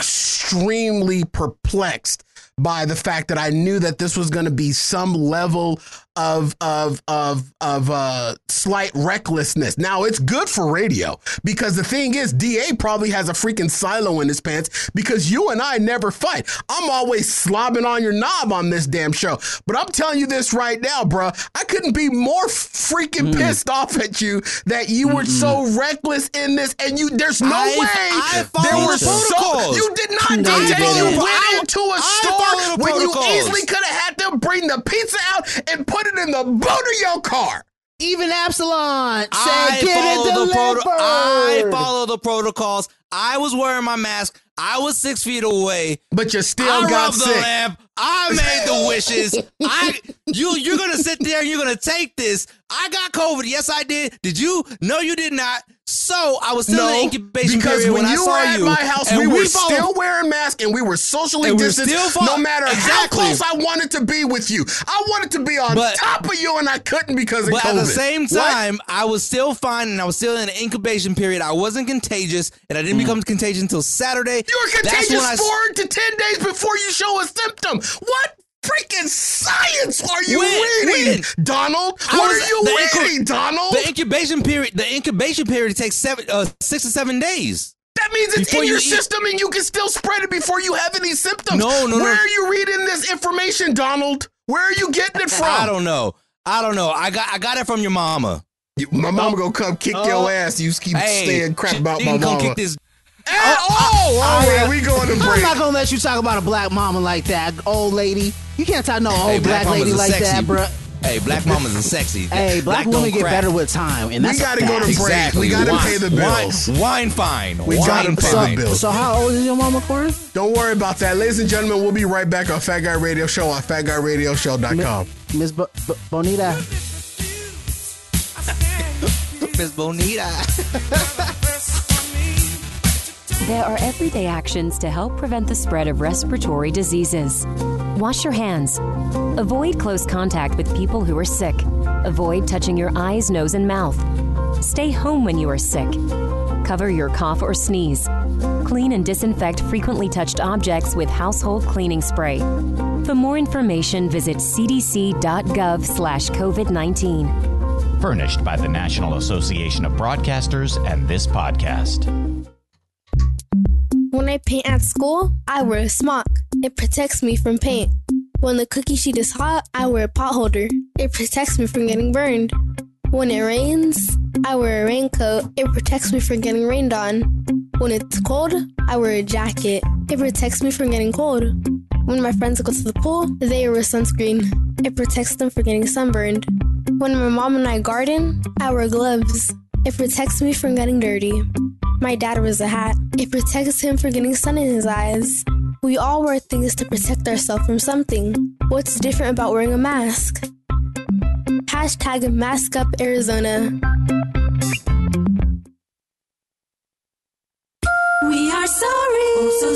extremely perplexed by the fact that I knew that this was going to be some level of of of of uh, slight recklessness. Now it's good for radio because the thing is, D A probably has a freaking silo in his pants because you and I never fight. I'm always slobbing on your knob on this damn show. But I'm telling you this right now, bro. I couldn't be more freaking Mm. pissed off at you that you were so reckless in this, and you there's no I- way I there follow were the so protocols. you did not. No, you D J, didn't. you I- went into a I store follow the when you protocols. easily could have had them bring the pizza out and put it in the boot of your car. Even Absalon said I get it follow the delivered. proto- I follow the protocols. I was wearing my mask. I was six feet away. But you still I got rubbed the sick. lamp. I made the wishes. I you you're gonna sit there and you're gonna take this. I got COVID. Yes, I did. Did you? No, you did not. So I was still no, in the incubation because period when, when you I saw were at you. my house, and we were followed- still wearing masks and we were socially And we're distanced. still fo- no matter Exactly. how close I wanted to be with you, I wanted to be on But- top of you, and I couldn't because of But COVID. at the same What? time, I was still fine, and I was still in an incubation period. I wasn't contagious, and I didn't become contagious until Saturday. you were That's contagious when I s- four to ten days before you show a symptom. What freaking science are you When? reading, When? Donald? I What was- are you the incu- reading, Donald? The incubation period. The incubation period takes seven, uh, six to seven days. That means it's Before in you your eat- system and you can still spread it before you have any symptoms. No, no, Where no. are you reading this information, Donald? Where are you getting it from? I don't know. I don't know. I got I got it from your mama. You- my mama gonna come kick Oh. your ass. You keep Hey, saying crap she about my can come mama. kick this. Hey, oh, all right, we going to I'm break. not gonna let you talk about a black mama like that, old lady. You can't talk no old Hey, black, black lady mamas are like sexy. that, bruh. Hey, black mamas are sexy. Hey, black, women don't get crack. better with time, and We that's gotta a go to fact. break. Exactly. We gotta wine, pay the bills. Wine, wine fine. We wine gotta pay fine. the bills. So how old is your mama, Corey? Don't worry about that. Ladies and gentlemen, we'll be right back on Fat Guy Radio Show on fat guy radio show dot com. Miss Bo- Bo- Bonita. Miss Bonita. There are everyday actions to help prevent the spread of respiratory diseases. Wash your hands. Avoid close contact with people who are sick. Avoid touching your eyes, nose, and mouth. Stay home when you are sick. Cover your cough or sneeze. Clean and disinfect frequently touched objects with household cleaning spray. For more information, visit c d c dot gov slash covid nineteen. Furnished by the National Association of Broadcasters and this podcast. When I paint at school, I wear a smock. It protects me from paint. When the cookie sheet is hot, I wear a pot holder. It protects me from getting burned. When it rains, I wear a raincoat. It protects me from getting rained on. When it's cold, I wear a jacket. It protects me from getting cold. When my friends go to the pool, they wear sunscreen. It protects them from getting sunburned. When my mom and I garden, I wear gloves. It protects me from getting dirty. My dad wears a hat. It protects him from getting sun in his eyes. We all wear things to protect ourselves from something. What's different about wearing a mask? Hashtag Mask Up Arizona. We are sorry, oh so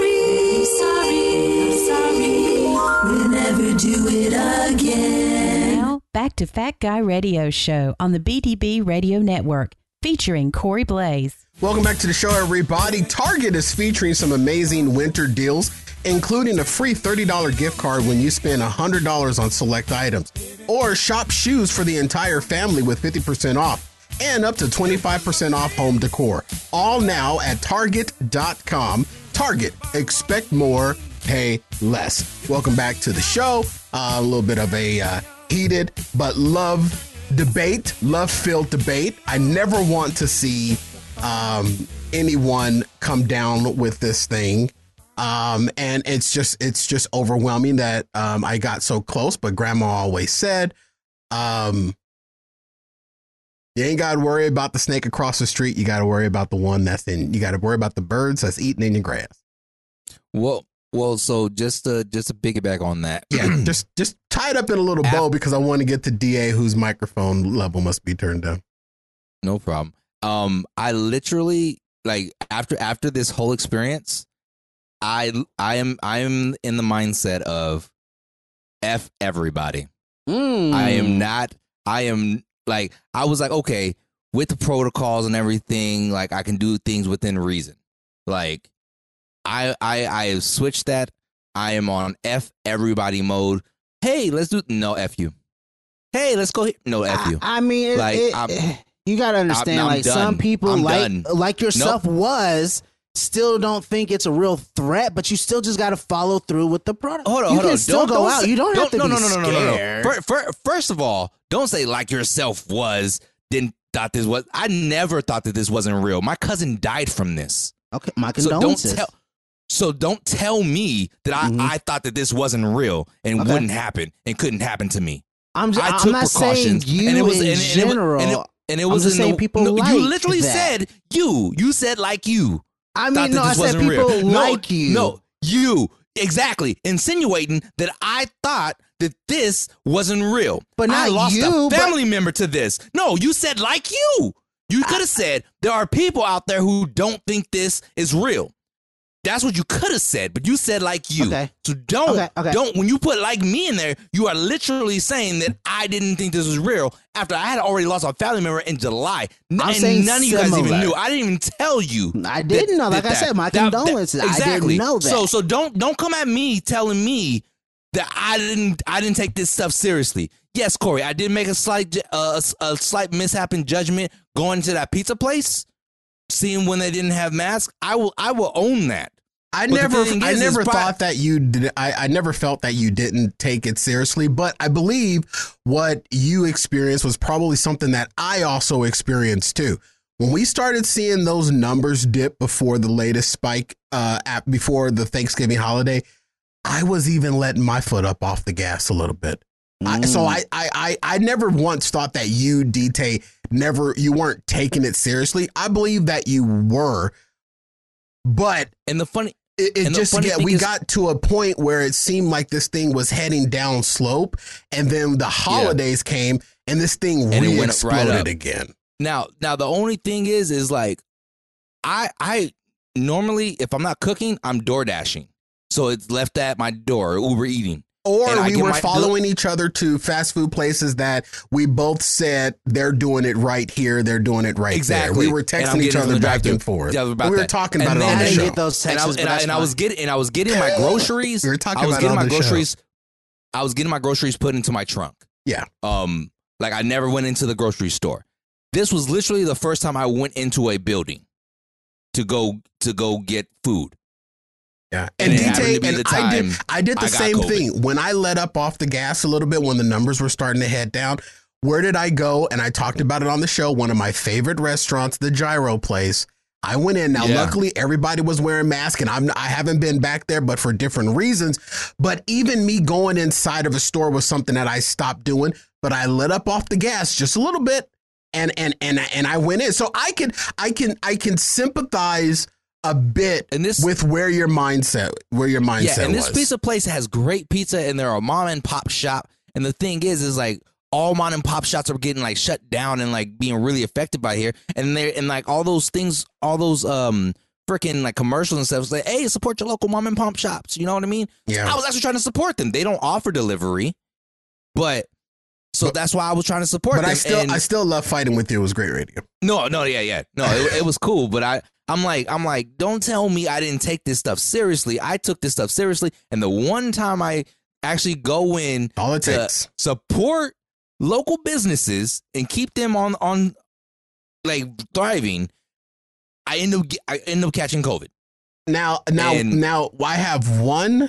sorry, sorry, I'm sorry. We'll never do it again. Now, back to Fat Guy Radio Show on the B D B Radio Network, featuring Corey Blaze. Welcome back to the show, everybody. Target is featuring some amazing winter deals, including a free thirty dollars gift card when you spend one hundred dollars on select items, or shop shoes for the entire family with fifty percent off, and up to twenty-five percent off home decor. All now at target dot com. Target, expect more, pay less. Welcome back to the show. Uh, a little bit of a uh, heated but love debate, love-filled debate. I never want to see um, anyone come down with this thing. Um, and it's just, it's just overwhelming that um, I got so close, but grandma always said, um, you ain't got to worry about the snake across the street. You got to worry about the one that's in, you got to worry about the birds that's eating in your grass. Well, well, so just to just to piggyback on that, Yeah, just just tie it up in a little bow because I want to get to D A, whose microphone level must be turned down. No problem. Um, I literally like after after this whole experience, I I am I am in the mindset of F everybody. Mm. I am not. I am like I was like okay with the protocols and everything. Like I can do things within reason. Like I I I have switched that. I am on F everybody mode. Hey, let's do no F you. Hey, let's go here. No F you. I mean, it, like it, I'm, you got to understand, I'm like done. some people, I'm like done. like yourself, Nope. was still don't think it's a real threat, but you still just got to follow through with the product. Hold on, you hold can on. still Don't- go don't out. say- You don't have to no, be no, no, no, no, no, no. scared. Fir- fir- First of all, don't say like yourself was. Didn't thought this was. I never thought that this wasn't real. My cousin died from this. Okay, my So don't condolences. tell. So don't tell me that I, Mhm. I thought that this wasn't real and Okay. wouldn't happen and couldn't happen to me. I'm just, I I'm took not saying precautions, you and it was in and, and it was- general. and it, and it I'm was just in saying the, people no, like you literally that. said you. You said like you. I thought mean, that no, I this said wasn't people real. No, like you. No, you exactly insinuating that I thought that this wasn't real. But I not lost you, a but- family member to this. No, you said like you. You could have said there are people out there who don't think this is real. That's what you could have said, but you said like you. Okay. So don't, Okay, okay. don't, when you put like me in there, you are literally saying that I didn't think this was real after I had already lost a family member in July. N- I'm and saying none of you guys even similar. knew. I didn't even tell you. I didn't know. Like that- I said, my that- that- condolences. I exactly. didn't know that. So, so don't, don't come at me telling me that I didn't, I didn't take this stuff seriously. Yes, Corey, I did make a slight, uh, a, a slight mishap in judgment going to that pizza place, seeing when they didn't have masks. I will, I will own that. I But the never, thing I is, is never pri- thought that you did. I, I never felt that you didn't take it seriously, but I believe what you experienced was probably something that I also experienced too. When we started seeing those numbers dip before the latest spike, uh, at, before the Thanksgiving holiday, I was even letting my foot up off the gas a little bit. I, so I, I, I, I never once thought that you, D-Tay, never, you weren't taking it seriously. I believe that you were, but and the funny, it, it and the just funny get, thing we is- got to a point where it seemed like this thing was heading down slope, and then the holidays came, and this thing And it went re-exploded right up. again. Now, now the only thing is, is like, I, I normally, if I'm not cooking, I'm door dashing. So it's left at my door, Uber eating. Or And I we get were my- following each other to fast food places that we both said they're doing it right here, they're doing it right Exactly. there. We were And I'm texting each getting from other the back drive-thru. and forth. Yeah, about we were that. talking And about it then on I the didn't show. get those and I, texts, was- but and, I, that's and I fine. was getting and I was getting my groceries. We were talking I was about getting it on my the show. groceries. I was getting my groceries put into my trunk. Yeah. Um, like I never went into the grocery store. This was literally the first time I went into a building to go to go get food. Yeah, And and, it happened D-Tay, to be and the I did, time I did the I got same COVID. thing when I let up off the gas a little bit when the numbers were starting to head down. Where did I go? And I talked about it on the show. One of my favorite restaurants, the Gyro Place. I went in. Now, Yeah. luckily, everybody was wearing masks, and I'm I haven't been back there, but for different reasons. But even me going inside of a store was something that I stopped doing. But I let up off the gas just a little bit, and and and and I went in. So I can I can I can sympathize a bit And this- with where your mindset where your mindset Yeah, and was. this pizza place has great pizza, and they're a mom and pop shop. And the thing is, is like all mom and pop shops are getting like shut down and like being really affected by here. And they and like all those things, all those um freaking like commercials and stuff. It's like, hey, support your local mom and pop shops. You know what I mean? Yeah. I was actually trying to support them. They don't offer delivery, but so that's why I was trying to support but them. I still And- I still love fighting with you. It was great radio. No, no, yeah, yeah. No, it, it was cool, but I, I'm like, I'm like, don't tell me I didn't take this stuff seriously. I took this stuff seriously, and the one time I actually go in All it to takes. support local businesses and keep them on on like thriving, I end up ge- I end up catching COVID. Now, now, And- now, I have one,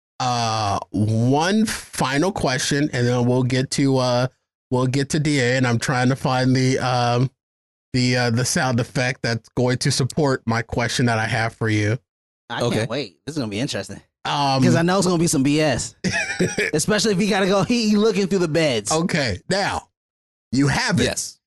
uh, one final question, and then we'll get to, uh, we'll get to D A. And I'm trying to find the, um, the, uh, the sound effect that's going to support my question that I have for you. I Okay. can't wait. This is gonna be interesting Um, because I know it's gonna be some B S, especially if you gotta go. He, he looking through the beds. okay, now you have it. Yes,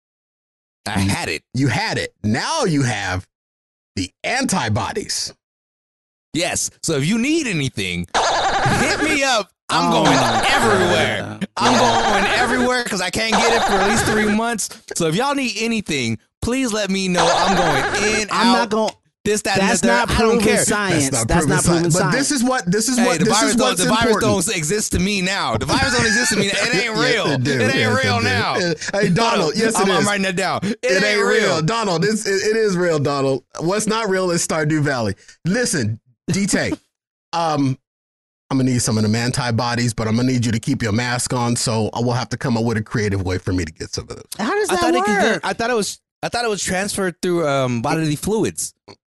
I had it. You had it. Now you have the antibodies. Yes. So if you need anything, hit me up. I'm Oh, going my everywhere. God. I'm Yeah. going everywhere because I can't get it for at least three months. So if y'all need anything, please let me know. I'm going in, I'm out, not going. this, that, That's and the not third. I don't proven care. science. That's not proven proven science. science. But this is what this is Hey, what the this virus, is don't, what's the virus important. don't exist to me now. The virus don't exist to me. It ain't Yes, real. it do. It ain't Yes, it real do. now. Hey, Donald, yes, it I'm, is. I'm writing that down. It, It, ain't real. Donald. It's, it, it is real, Donald. What's not real is Stardew Valley. Listen, D-Tay, um, I'm gonna need some of them antibodies, but I'm gonna need you to keep your mask on. So I will have to come up with a creative way for me to get some of those. How does I that thought it could work? get, I thought it was. I thought it was transferred through um, bodily fluids.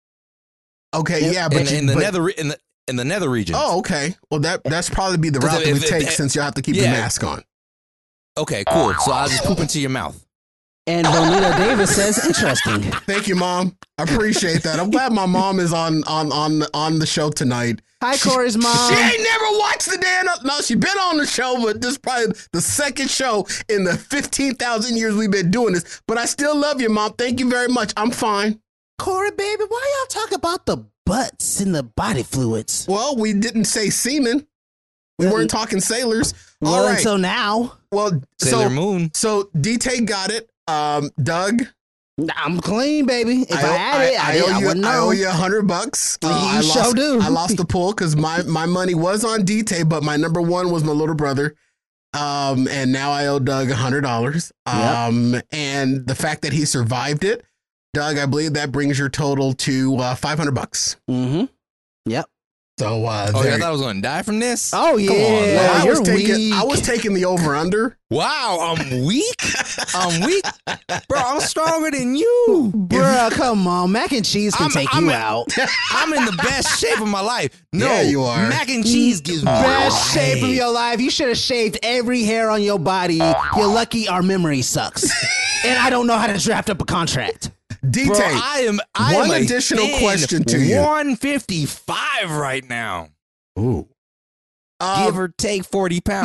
Okay, yeah, but in, you, in the but, nether in the in the nether region. Oh, okay. Well, that that's probably be the 'Cause route if- that we if- take if- since you'll have to keep yeah. your mask on. Okay, cool. So I'll just poop into your mouth. And Bonita Davis says, interesting. Thank you, Mom. I appreciate that. I'm glad my mom is on on on on the show tonight. Hi, Corey's mom. She ain't never watched the damn. No, she been on the show, but this is probably the second show in the fifteen thousand years we've been doing this. But I still love you, Mom. Thank you very much. I'm fine. Corey, baby, why y'all talk about the butts and the body fluids? Well, we didn't say semen. We weren't talking sailors. Well, All right. until now. Well, Sailor so Moon. so D-Tay got it. Um, Doug, I'm clean, baby. If I, owe- had it, I, I, did, owe I you, wouldn't I know. owe you a hundred bucks. Uh, You I sure lost, do. I lost the pool because my, my money was on D-Tay, but my number one was my little brother. Um, and now I owe Doug a hundred dollars. Um, Yep. and the fact that he survived it, Doug, I believe that brings your total to uh, five hundred bucks. Mm-hmm. Yep. So, uh, Oh, there- I thought I was going to die from this? Oh, yeah. Come on, man. I you're was taking, weak. I was taking the over under. Wow, I'm weak. I'm weak. Bro, I'm stronger than you. Bruh, come on. Mac and cheese can I'm- take I'm you a- out. I'm in the best shape of my life. No, Yeah, you are. Mac and cheese gives me Best shape of life. your life. You should have shaved every hair on your body. You're lucky our memory sucks. And I don't know how to draft up a contract. D-Tay, Bro, I am. I one am a additional thin question to you. one fifty-five right now. Ooh. Give Um, or take forty pounds.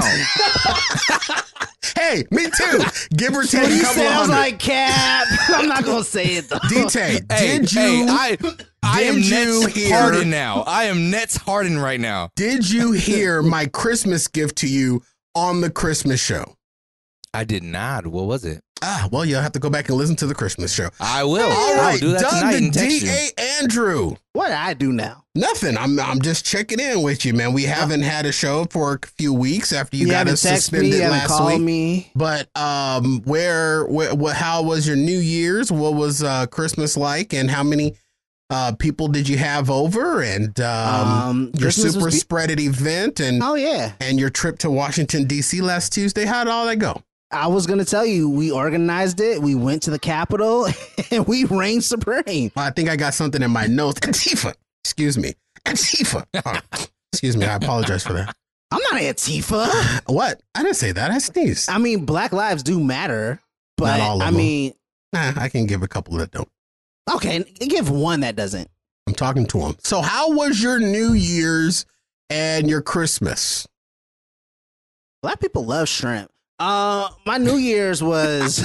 hey, me too. Give or take What a he couple of sounds hundred. like Cap. I'm not going to say it, though. D-Tay, Hey, did you? hey, I, I am did you Nets hear- Harden now. I am Nets Harden right now. Did you hear my Christmas gift to you on the Christmas show? I did not. What was it? Ah, well, you'll have to go back and listen to the Christmas show. I will. All I'll right, do that Doug tonight the and text D you. A Andrew. What did I do now? Nothing. I'm I'm just checking in with you, man. We haven't had a show for a few weeks after you, You got haven't us texted me, suspended you haven't last called week. me. But um, where, where, what, how was your New Year's? What was uh, Christmas like, and how many uh, people did you have over? And um, Um, your Christmas super was be- spreaded event, and Oh, yeah. and your trip to Washington D C last Tuesday. How did all that go? I was going to tell you, we organized it. We went to the Capitol and we reigned supreme. Well, I think I got something in my notes. Antifa. Excuse me. Antifa. Oh, excuse me. I apologize for that. I'm not Antifa. What? I didn't say that. I sneezed. I mean, Black lives do matter, but Not all of I them. mean, Nah, I can give a couple that don't. okay, give one that doesn't. I'm talking to him. So, how was your New Year's and your Christmas? Black people love shrimp. Uh, my New Year's was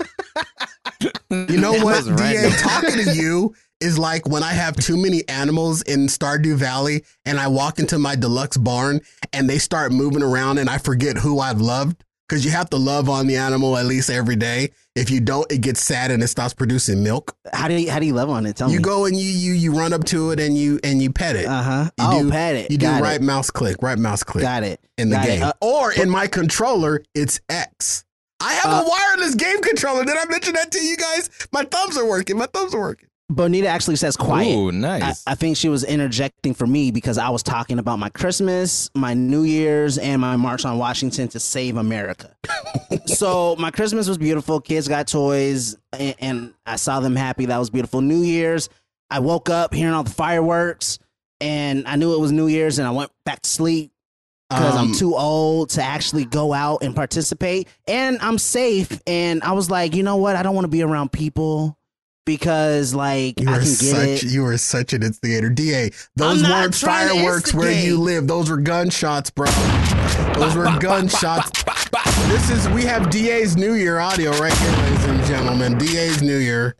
You know That what, was D A? random. Talking to you is like when I have too many animals in Stardew Valley and I walk into my deluxe barn and they start moving around and I forget who I've loved. Because you have to love on the animal at least every day. If you don't, it gets sad and it stops producing milk. how do you how do you love on it? Tell You me. go and you you you run up to it and you and you pet it. Uh huh. You Oh, do, pat it. You do Got right it. mouse click, right mouse click Got it. in the Got it. game. Uh, or in my controller, it's X. I have Uh, a wireless game controller. Did I mention that to you guys? My thumbs are working. My thumbs are working. Bonita actually says quiet. Ooh, nice. I, I think she was interjecting for me because I was talking about my Christmas, my New Year's, and my March on Washington to save America. So my Christmas was beautiful. Kids got toys, and, and I saw them happy. That was beautiful. New Year's, I woke up hearing all the fireworks, and I knew it was New Year's, and I went back to sleep because Um, I'm too old to actually go out and participate, and I'm safe. And I was like, you know what? I don't want to be around people. Because like You I are can get such it. you are such an instigator. D A, those I'm not weren't trying to fireworks where you instigate. live. Those were gunshots, bro. Those were gunshots. This is we have D A's New Year audio right here, ladies and gentlemen. D A's New Year.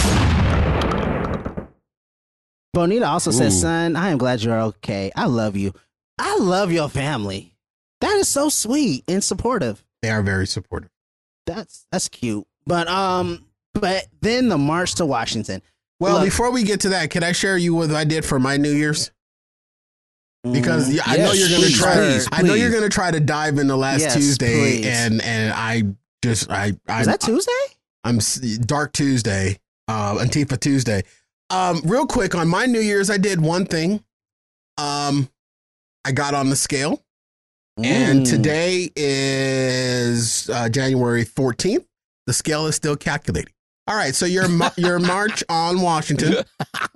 Bonita also says, Ooh. son, I am glad you're okay. I love you. I love your family. That is so sweet and supportive. They are very supportive. That's that's cute. But um but then the march to Washington. Well, Look, before we get to that, can I share you what I did for my New Year's? Because mm, yeah, I know Yes, you're gonna please, try. please, I know you're please. gonna try to dive into last Yes, Tuesday, please. and and I just I I is that Tuesday? I'm s- Dark Tuesday, uh, Antifa Tuesday. Um, real quick on my New Year's, I did one thing. Um, I got on the scale, and Mm. today is uh, January fourteenth. The scale is still calculating. All right, so your ma- your march on Washington.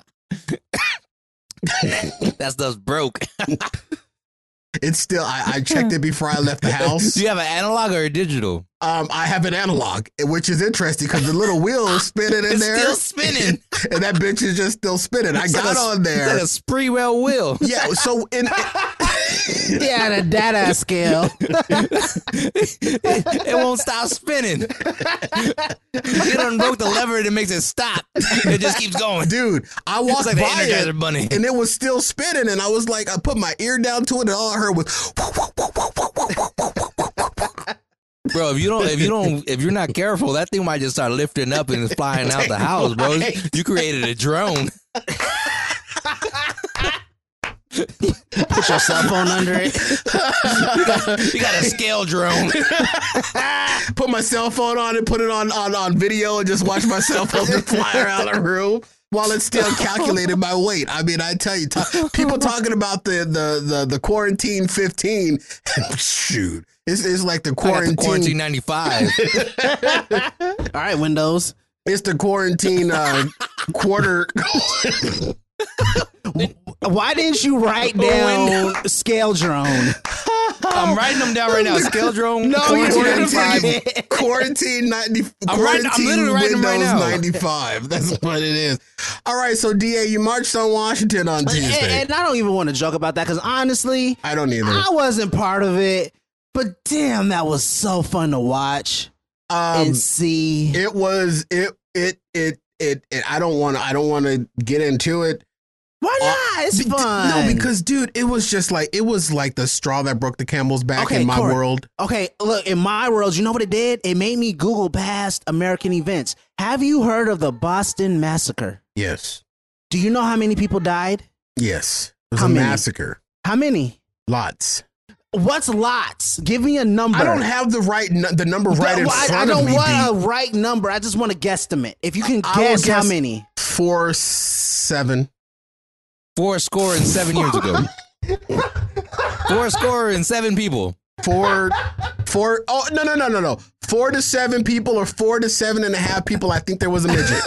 That stuff's broke. It's still. I, I checked it before I left the house. Do you have an analog or a digital? Um, I have an analog, which is interesting because the little wheel is spinning in It's there. still spinning. And that bitch is just still spinning. I It's got like a- on there. It's like a Spreewell wheel. Yeah, so in Yeah, the data scale. It won't stop spinning. You done broke the lever and it makes it stop. It just keeps going. dude, I walked like the by Energizer it Bunny. and it was still spinning, and I was like, I put my ear down to it, and all I heard was Bro, if you don't, if you don't, if you're not careful, that thing might just start lifting up and it's flying out the house, bro. You created a drone. Put your cell phone under it. you, got, you got a scale drone. Put my cell phone on and put it on, on, on video and just watch my cell phone fly around the room while it's still calculating my weight. I mean, I tell you, talk, people talking about the, the, the, the quarantine fifteen. Shoot. It's, it's like the quarantine. The quarantine ninety-five. All right, Windows. It's the quarantine uh, quarter. Why didn't you write down scale drone? I'm writing them down right now. Scale drone. No, quarantine ninety-five. Quarantine ninety. I'm, writing, I'm literally writing them right now. ninety-five. That's what it is. All right, so D A, you marched on Washington on Tuesday, and, and I don't even want to joke about that because honestly, I don't either. I wasn't part of it, but damn, that was so fun to watch um, and see. It was it it it it. it I don't want to. I don't want to get into it. Why not? Uh, it's fun. No, because dude, it was just like it was like the straw that broke the camel's back okay, in my Corey. world. Okay, look, in my world, you know what it did? It made me Google past American events. Have you heard of the Boston Massacre? Yes. Do you know how many people died? Yes. It was how a many? massacre. How many? Lots. What's lots? Give me a number. I don't have the right the number right the, in I, front I of me. don't want B. a right number. I just want to guesstimate. If you can I guess, guess how many? Four, seven. Four score and seven years ago. Four score and seven people. Four, four. Oh, no, no, no, no, no. Four to seven people or four to seven and a half people. I think there was a midget.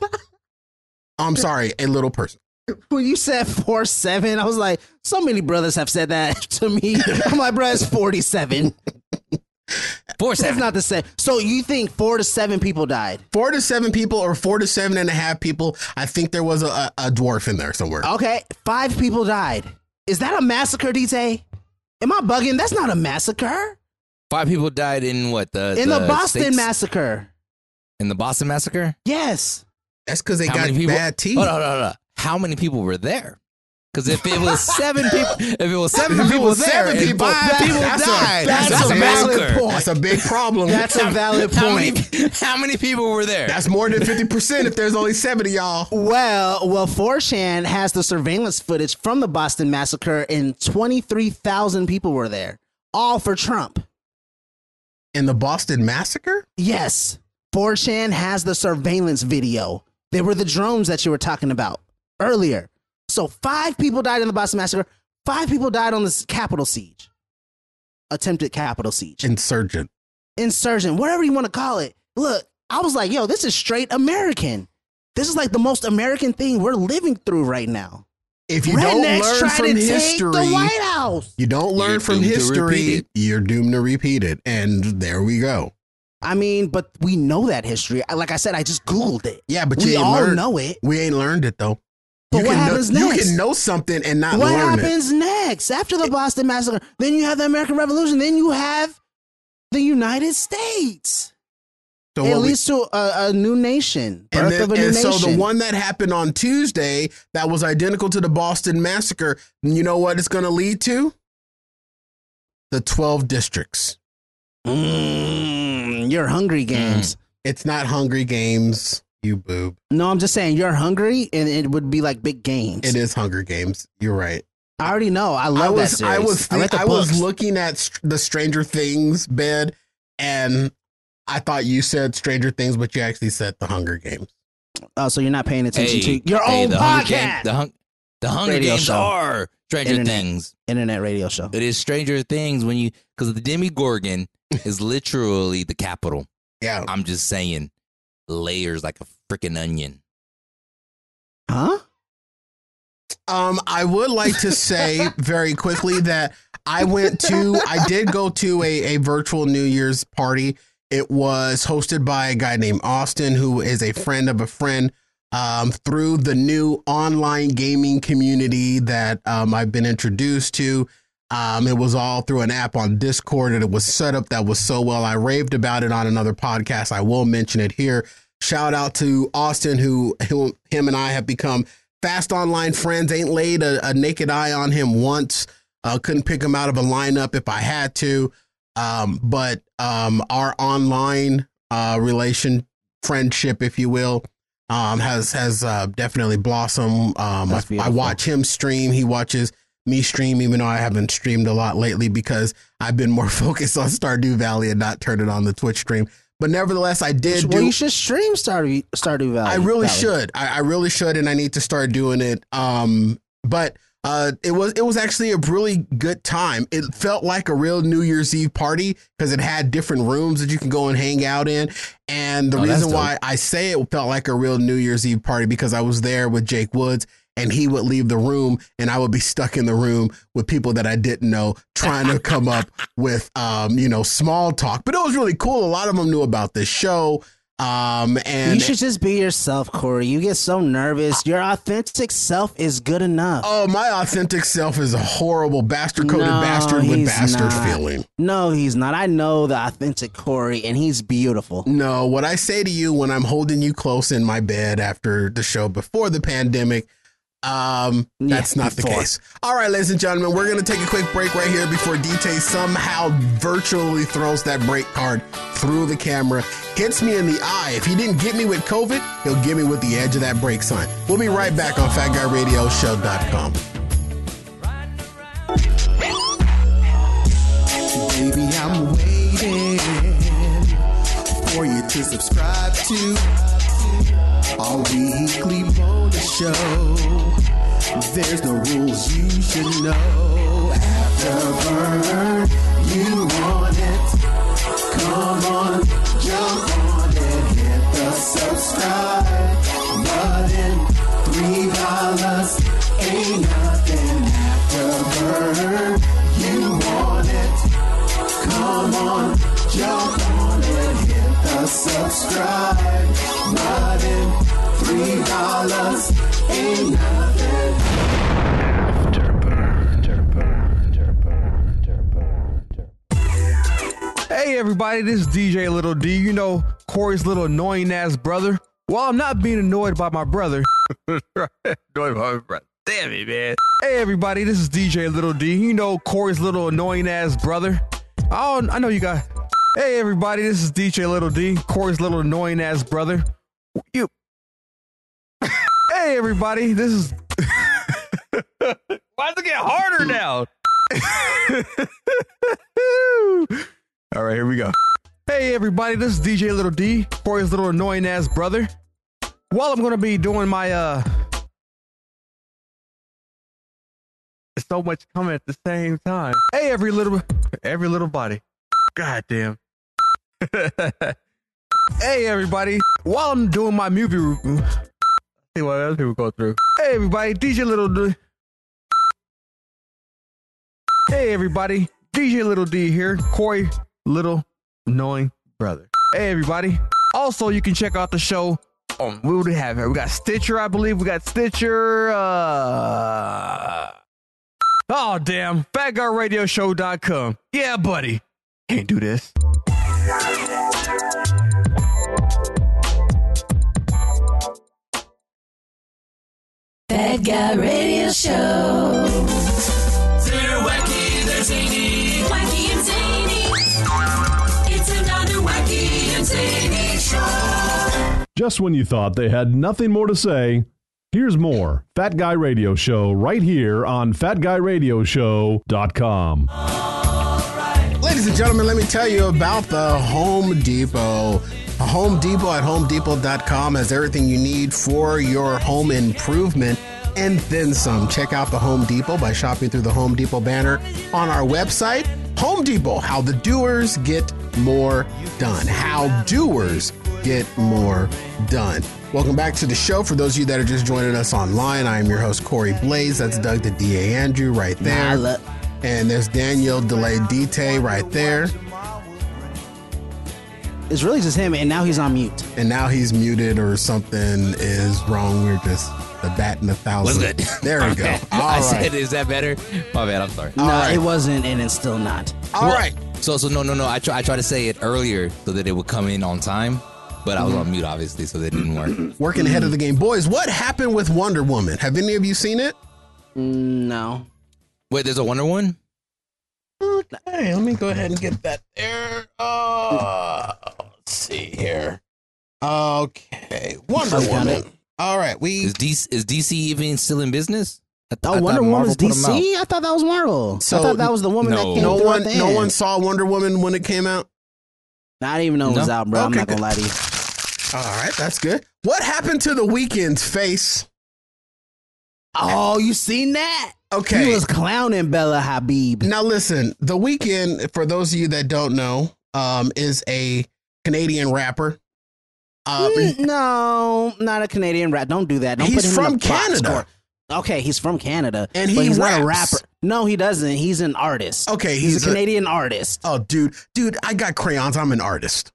I'm sorry, a little person. When you said four seven, I was like, so many brothers have said that to me. I'm like, bro, it's forty-seven. Four seven. It's not the same. So you think four to seven people died? Four to seven people or four to seven and a half people. I think there was a, a, a dwarf in there somewhere. Okay, five people died. Is that a massacre, D J? Am I bugging? That's not a massacre. Five people died in what? The In the, the Boston States? Massacre. In the Boston Massacre? Yes. That's because they How got bad teeth. Hold on, hold on, hold on. How many people were there? Because if it was seven people, if it was seven people was there, seven and people, five that, people that's died. A, that's, that's a, a valid massacre. point. That's a big problem. That's a valid How point. many, how many people were there? That's more than fifty percent if there's only seventy y'all. Well, well, four chan has the surveillance footage from the Boston Massacre, and twenty-three thousand people were there, all for Trump. In the Boston Massacre? Yes. four chan has the surveillance video. They were the drones that you were talking about earlier. So five people died in the Boston Massacre. Five people died on this Capitol siege. Attempted Capitol siege. Insurgent. Insurgent, whatever you want to call it. Look, I was like, yo, this is straight American. This is like the most American thing we're living through right now. If you Rednecks don't learn try from to history, take the White House. You don't learn You're from doomed to history, repeat it. you're doomed to repeat it. And there we go. I mean, but we know that history. Like I said, I just Googled it. Yeah, but we you ain't all learned, know it. We ain't learned it though. But you what can happens know, next? You can know something and not what learn happens it. next? After the Boston Massacre, then you have the American Revolution. Then you have the United States. So it what we- leads to a, a new nation. Birth And, then, of a new and nation. so the one that happened on Tuesday that was identical to the Boston Massacre, you know what it's going to lead to? The twelve districts. Mm, you're hungry games. Mm. It's not Hungry Games, you boob. No, I'm just saying you're hungry, and it would be like big games. It is Hunger Games. You're right. I already know. I love I was, that series. I was, I, read the I was books. looking at st- the Stranger Things bed, and I thought you said Stranger Things, but you actually said the Hunger Games. Oh, so you're not paying attention Hey, to your hey, own the Hunger podcast. Game- the, hung, the Hunger Radio Games show. are Stranger Internet. Things. Internet radio show. It is Stranger Things when you, because the Demogorgon is literally the capital. Yeah. I'm just saying, layers like a freaking onion. Huh? Um, I would like to say very quickly that I went to, I did go to a, a virtual New Year's party. It was hosted by a guy named Austin, who is a friend of a friend, um, through the new online gaming community that um, I've been introduced to. Um, it was all through an app on Discord, and it was set up that was so well. I raved about it on another podcast. I will mention it here. Shout out to Austin, who, who him and I have become fast online friends. Ain't laid a, a naked eye on him once. Uh, couldn't pick him out of a lineup if I had to. Um, but um, our online uh, relation friendship, if you will, um, has has uh, definitely blossomed. Um, I, I watch him stream. He watches me stream, even though I haven't streamed a lot lately because I've been more focused on Stardew Valley and not turning on the Twitch stream. But nevertheless, I did well, do. You should stream Stardew Stardew Valley. I really Valley. should. I, I really should, and I need to start doing it. Um, but uh, it was it was actually a really good time. It felt like a real New Year's Eve party because it had different rooms that you can go and hang out in. And the Oh, reason that's why dope. I say it felt like a real New Year's Eve party because I was there with Jake Woods. And he would leave the room and I would be stuck in the room with people that I didn't know trying to come up with, um, you know, small talk. But it was really cool. A lot of them knew about this show. Um, and you should just be yourself, Corey. You get so nervous. Your authentic self is good enough. Oh, my authentic self is a horrible bastard coded No, bastard with he's bastard not. feeling. No, he's not. I know the authentic Corey, and he's beautiful. No, what I say to you when I'm holding you close in my bed after the show before the pandemic, Um, that's Yeah, not the before. case. All right, ladies and gentlemen, we're going to take a quick break right here before D T somehow virtually throws that break card through the camera, hits me in the eye. If he didn't get me with COVID, he'll get me with the edge of that break sign. We'll be right back on fat guy radio show dot com. Baby, I'm waiting for you to subscribe to our weekly bonus show. There's no rules you should know. Afterburn, you want it. Come on, jump on it. Hit the subscribe button. Three dollars ain't nothing. Afterburn, you want it. Come on, jump on it. Hit the subscribe button. Three dollars ain't nothing. Hey everybody, this is D J Little D. You know, Corey's little annoying ass brother. Well, I'm not being annoyed by my brother. Annoyed by my brother. Damn it, man. Hey everybody, this is D J Little D. You know, Corey's little annoying ass brother. Oh, I know you got. Hey everybody, this is D J Little D. Corey's little annoying ass brother. You. Hey everybody, this is. Why does it get harder now? All right, here we go. Hey everybody, this is D J Little D, Corey's little annoying ass brother. While I'm gonna be doing my uh, there's so much coming at the same time. Hey, every little, every little body. God damn. Hey everybody, while I'm doing my movie review, see what other people go through. Hey everybody, D J Little D. Hey everybody, D J Little D here, Corey little annoying brother. Hey everybody. Also, you can check out the show on what do we have here? We got Stitcher, I believe. We got Stitcher. Uh... Oh damn, fat guy radio show dot com. Yeah, buddy. Can't do this. Fat Guy Radio Show. They're wacky, they're zany. Wacky and zany. It's another wacky and zany show. Just when you thought they had nothing more to say, here's more Fat Guy Radio Show right here on fat guy radio show dot com. Ladies and gentlemen, let me tell you about the Home Depot. Home Depot at home depot dot com has everything you need for your home improvement and then some. Check out the Home Depot by shopping through the Home Depot banner on our website. Home Depot, how the doers get more done. How doers get more done. Welcome back to the show. For those of you that are just joining us online, I am your host, Corey Blaze. That's Doug the D A Andrew right there. Holla. And there's Daniel Delay Dite right there. It's really just him, and now he's on mute. And now he's muted or something is wrong. We're just the bat in a thousand. What's good? There we go. All I right. said, is that better? My bad. I'm sorry. No, right. it wasn't, and it's still not. All right. So, so no, no, no. I try, I tried to say it earlier so that it would come in on time, but I was on mute, obviously, so that didn't work. Working ahead of the game. Boys, what happened with Wonder Woman? Have any of you seen it? No. Wait, there's a Wonder Woman? Uh, Hey, let me go ahead and get that there. Uh, let's see here. Okay, Wonder Woman. All right, we is D C, is D C even still in business? I th- Oh, I Wonder thought Marvel Woman's put D 'em out. C? I thought that was Marvel. So, I thought that was the woman no. that came no through one, at the no end. one saw Wonder Woman when it came out. I didn't even know it was No? out, bro. I'm Okay, not gonna good. lie to you. All right, that's good. What happened to the Weeknd's face? Oh, you seen that? Okay. He was clowning Bella Hadid. Now listen, The Weeknd, for those of you that don't know, um, is a Canadian rapper. Uh, Mm, no, not a Canadian rap. Don't do that. Don't He's put him from in a box Canada. score. Okay, he's from Canada, And but he he's not a raps. rapper. No, he doesn't. He's an artist. Okay, he's, he's a a- Canadian artist. Oh, dude, dude, I got crayons. I'm an artist.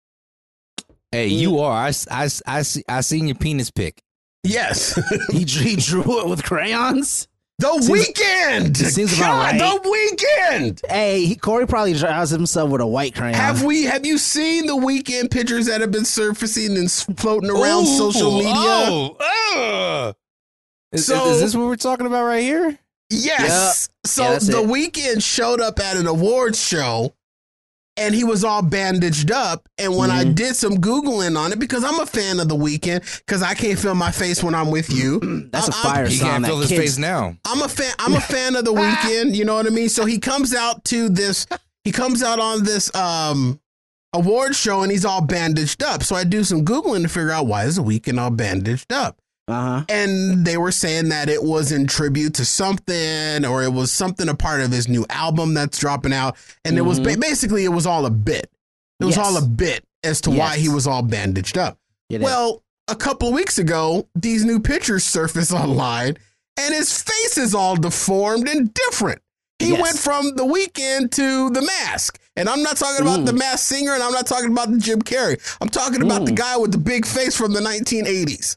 Hey, you are. I, s- I, s- I, see, I seen your penis pic. Yes. He, he drew it with crayons. The Weeknd. seems about God, right. The Weeknd. Hey, he, Corey probably draws himself with a white crayon. Have we? Have you seen the Weeknd pictures that have been surfacing and s- floating around Ooh, social media? Oh, uh. Is, So- is this what we're talking about right here? Yes. Yeah, So that's the it. Weeknd showed up at an awards show and he was all bandaged up. And when I Mhm. did some Googling on it, because I'm a fan of the Weeknd, because I can't feel my face when I'm with you. That's a I'm- fire He song. can't that feel his kids- face now. I'm a fan. I'm a fan of the Weeknd. You know what I mean? So he comes out to this. He comes out on this um award show and he's all bandaged up. So I do some Googling to figure out why is the Weeknd all bandaged up. Uh-huh. And they were saying that it was in tribute to something, or it was something a part of his new album that's dropping out. And it was ba- basically, it was all a bit. It was Yes. all a bit as to why Yes. he was all bandaged up. It is. Well, a couple of weeks ago, these new pictures surfaced online and his face is all deformed and different. He Yes. went from The Weeknd to The Mask. And I'm not talking about Mm. the Masked Singer, and I'm not talking about the Jim Carrey. I'm talking about the Mm. guy with the big face from the nineteen eighties.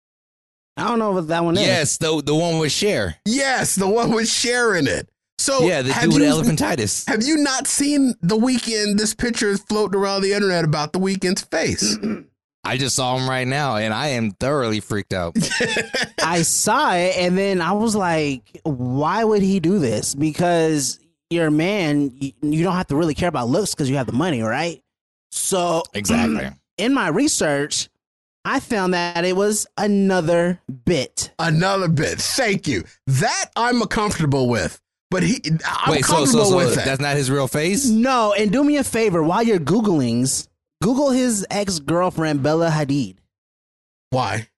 I don't know what that one is. Yes, the the one with Cher. Yes, the one with Cher in it. So Yeah, the have dude with you- elephantitis. Have you not seen The Weeknd? This picture is floating around the internet about The Weeknd's face. I just saw him right now, and I am thoroughly freaked out. I saw it, and then I was like, why would he do this? Because you're a man, you, you don't have to really care about looks because you have the money, right? So Exactly. in my research, I found that it was another bit. Another bit. Thank you. That I'm comfortable with. But he, I'm Wait, so comfortable so so with that. that's not his real face? No, and do me a favor, while you're Googlings, Google his ex-girlfriend, Bella Hadid. Why?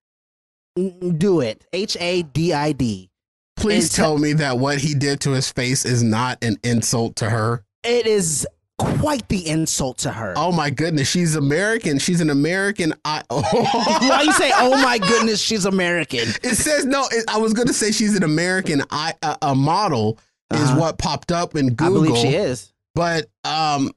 N- Do it. H A D I D. Please And tell me that what he did to his face is not an insult to her. It is quite the insult to her. Oh my goodness, she's American. She's an American. I- Why you say, oh my goodness, she's American? It says no. It, I was going to say she's an American. I a, a model is Uh-huh. what popped up in I Google. believe she is. But um,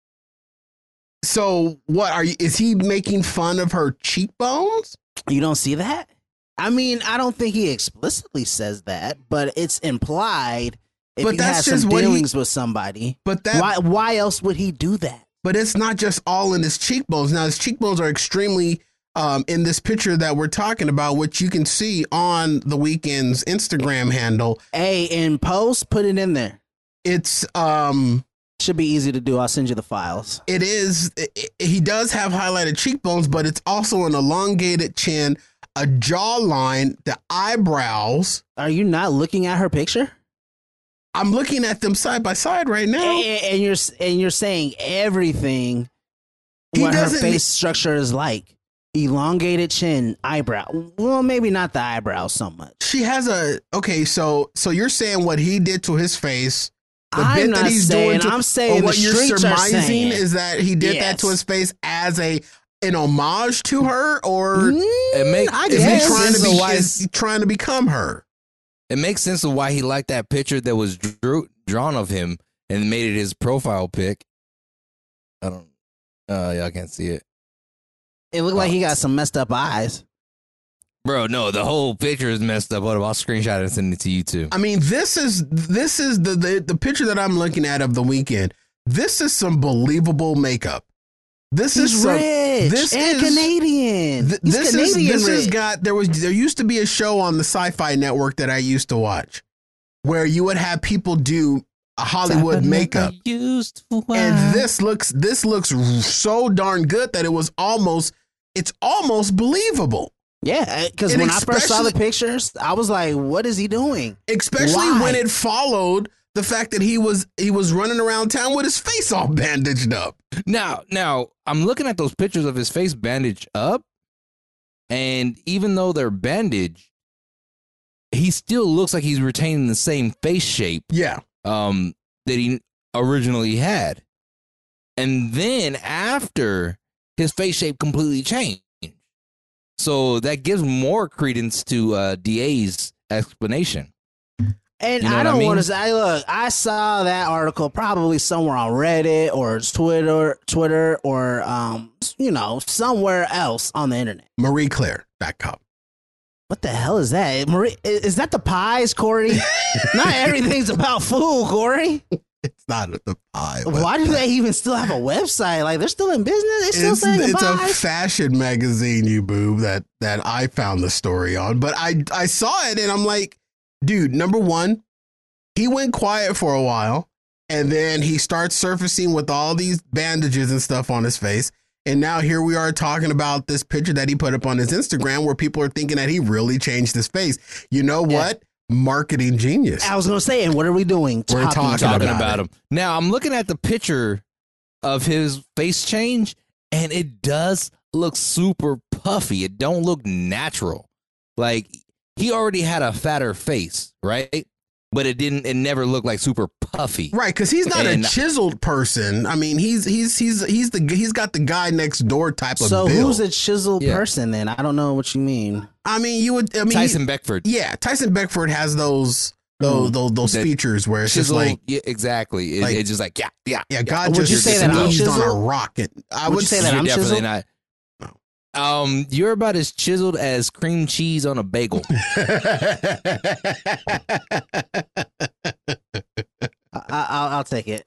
so what are you? Is he making fun of her cheekbones? You don't see that? I mean, I don't think he explicitly says that, but it's implied. If But you that's have just some what he- dealings with somebody, But that why why else would he do that? But it's not just all in his cheekbones. Now his cheekbones are extremely um, in this picture that we're talking about, which you can see on The Weeknd's Instagram handle. Hey, in post, put it in there. It's um should be easy to do. I'll send you the files. It is. It, it- he does have highlighted cheekbones, but it's also an elongated chin, a jawline, the eyebrows. Are you not looking at her picture? I'm looking at them side by side right now. And, and you're and you're saying everything He what her doesn't- face structure is like. Elongated chin, eyebrow. Well, maybe not the eyebrows so much. She has a okay. So so you're saying what he did to his face. The I'm bit not that he's saying- doing to, I'm saying or what the you're streets are surmising saying. is that he did Yes. that to his face as a an homage to her, or Mm, It make- I it is he makes trying sense to of be why is he trying to become her? It makes sense of why he liked that picture that was drew, drawn of him and made it his profile pic. I don't. Uh, yeah, I can't see it, It looked like he got some messed up eyes. bro. No, the whole picture is messed up. Hold up, I'll screenshot it and send it to you too. I mean, this is this is the the, the picture that I'm looking at of The Weeknd. This is some believable makeup. This He's is some, rich this and is, Canadian. Th- He's this Canadian is this has rich. got there was there used to be a show on the Sci-Fi Network that I used to watch where you would have people do Hollywood makeup. Used and this looks this looks so darn good that it was almost it's almost believable. Yeah, because when I first saw the pictures, I was like, "What is he doing?" Especially Why? when it followed the fact that he was he was running around town with his face all bandaged up. Now, now I'm looking at those pictures of his face bandaged up, and even though they're bandaged, he still looks like he's retaining the same face shape. Yeah, um, that he originally had, and then after his face shape completely changed. So that gives more credence to uh, D A's explanation. And You know I what I don't mean? want to say, look, I saw that article probably somewhere on Reddit or Twitter, Twitter, or um, you know, somewhere else on the internet. Marie Claire dot com. What the hell is that? Marie, is that the pies, Corey? Not everything's about food, Corey. It's not the pie. Why do they even still have a website? Like they're still in business. They're still It's, selling it's a pies. fashion magazine, you boob, that that I found the story on. But I I saw it and I'm like, dude, number one, he went quiet for a while and then he starts surfacing with all these bandages and stuff on his face. And now here we are talking about this picture that he put up on his Instagram where people are thinking that he really changed his face. You know what? Marketing genius. I was gonna say, and what are we doing? We're talking, talking about, about it. him. Now I'm looking at the picture of his face change, and it does look super puffy. It don't look natural. Like he already had a fatter face, right? But it didn't. It never looked like super puffy, Right, because he's not And- a chiseled person. I mean, he's he's he's he's the he's got the guy next door type of So build. who's a chiseled Yeah. person then? I don't know what you mean. I mean, you would. I mean, Tyson he- Beckford. Yeah, Tyson Beckford has those those those, those That features where it's just Chiseled- like yeah, exactly. It, like- it's just like yeah, yeah. yeah, God Would just you say that I'm sneezed on a chiseled? rocket. I Would would you say that You're I'm definitely chiseled? not. Um, you're about as chiseled as cream cheese on a bagel. I, I'll, I'll take it.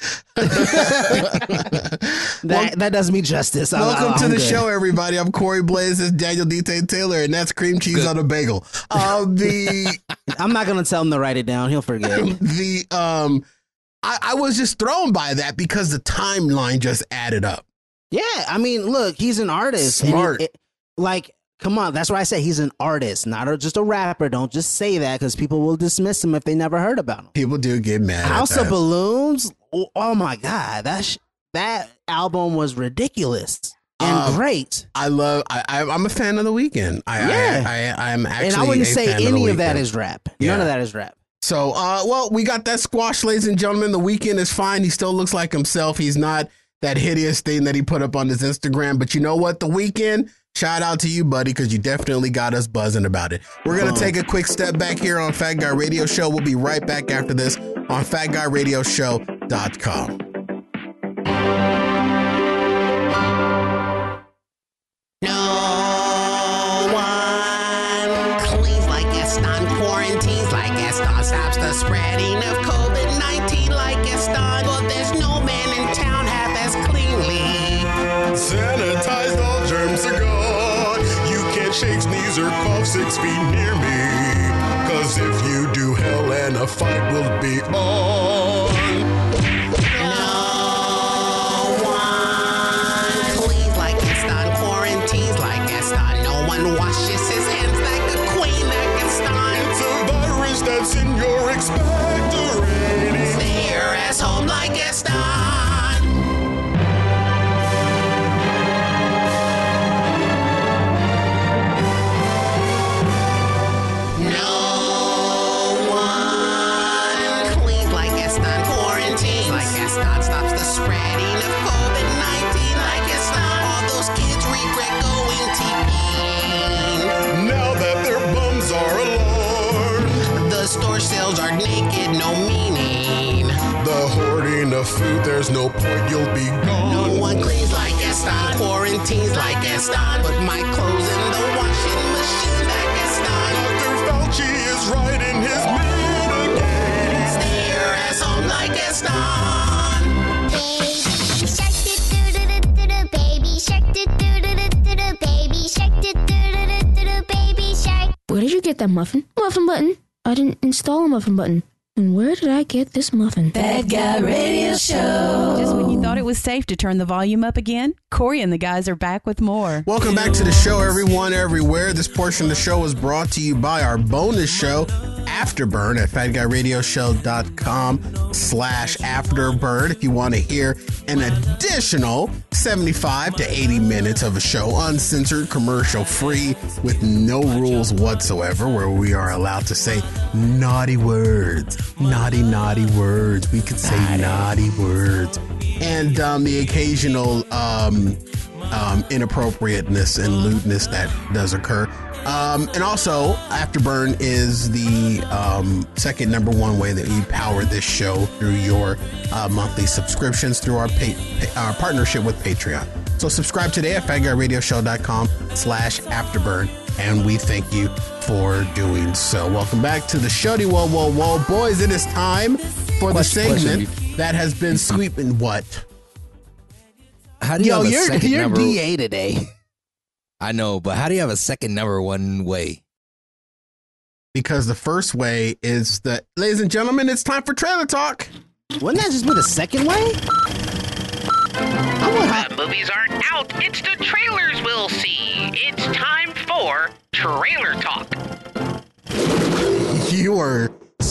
that that does me justice. I- Welcome I- to I'm the good. show, everybody. I'm Corey Blaze. This is Daniel D. Taylor, and that's cream cheese on a bagel. Uh, the I'm not gonna tell him to write it down. He'll forget. the um, I, I was just thrown by that because the timeline just added up. Yeah, I mean, look, he's an artist. and Smart. it- it- like, come on, that's why I say he's an artist, not a, just a rapper. Don't just say that because people will dismiss him if they never heard about him. People do get mad. House at of that. Balloons. Oh, oh my God, that sh- that album was ridiculous and Um, great. I love. I, I I'm a fan of The Weeknd. I, Yeah. I, I I'm actually. And I wouldn't a say fan any The of that Weeknd. is rap. Yeah. None of that is rap. So, uh, well, we got that squash, ladies and gentlemen. The Weeknd is fine. He still looks like himself. He's not that hideous thing that he put up on his Instagram. But you know what? The Weeknd, shout out to you, buddy, because you definitely got us buzzing about it. We're going to take a quick step back here on Fat Guy Radio Show. We'll be right back after this on fat guy radio show dot com. No one cleans like Gaston, quarantines like Gaston, stops the spreading of COVID nineteen like Gaston. But there's no man in town half as cleanly. Sanitized, all germs are gone. You can't shake, sneeze, or cough six feet near me. Cause if you do, hell and a fight will be on. No one cleans like Gaston, quarantines like Gaston. No one washes his hands like a queen like Gaston. It's a virus that's in your expectorating. Stay your ass home like Gaston. No one cleans like Gaston, quarantines like Gaston, stops the spreading of COVID nineteen like Gaston. All those kids regret going T-P. Now that their bums are alarmed, The store sales are naked, no meaning. the hoarding of food, there's no point, you'll be gone. No one cleans like Gaston, quarantines like Gaston. Put my clothes in the washing machine like Gaston. Doctor Fauci is right in his mitigating. Stay your ass home like Gaston. Where did you get that muffin? Muffin button. I didn't install a muffin button. And where did I get this muffin? Fat Guy Radio Show. Just when you thought it was safe to turn the volume up again, Corey and the guys are back with more. Welcome back to the show, everyone, everywhere. This portion of the show is brought to you by our bonus show, Afterburn, at fatguyradioshow.com slash Afterburn. If you want to hear an additional seventy-five to eighty minutes of a show, uncensored, commercial-free, with no rules whatsoever, where we are allowed to say naughty words. Naughty, naughty words. We could say naughty, naughty words. And um, the occasional um, um, inappropriateness and lewdness that does occur. Um, and also, Afterburn is the um, second number one way that we power this show through your uh, monthly subscriptions through our, pay, pay, our partnership with Patreon. So subscribe today at fatguyradioshow.com slash Afterburn. And we thank you for doing so. Welcome back to the show. Whoa, whoa, whoa. Boys, it is time for the Question, segment question. that has been sweeping what? How do you Yo, have a you're, second you're number? D A today. I know, but how do you have a second number one way? Because the first way is that, ladies and gentlemen, it's time for trailer talk. Wouldn't that just be the second way? The movies aren't out. It's the trailers we'll see. It's time for Trailer Talk. You are,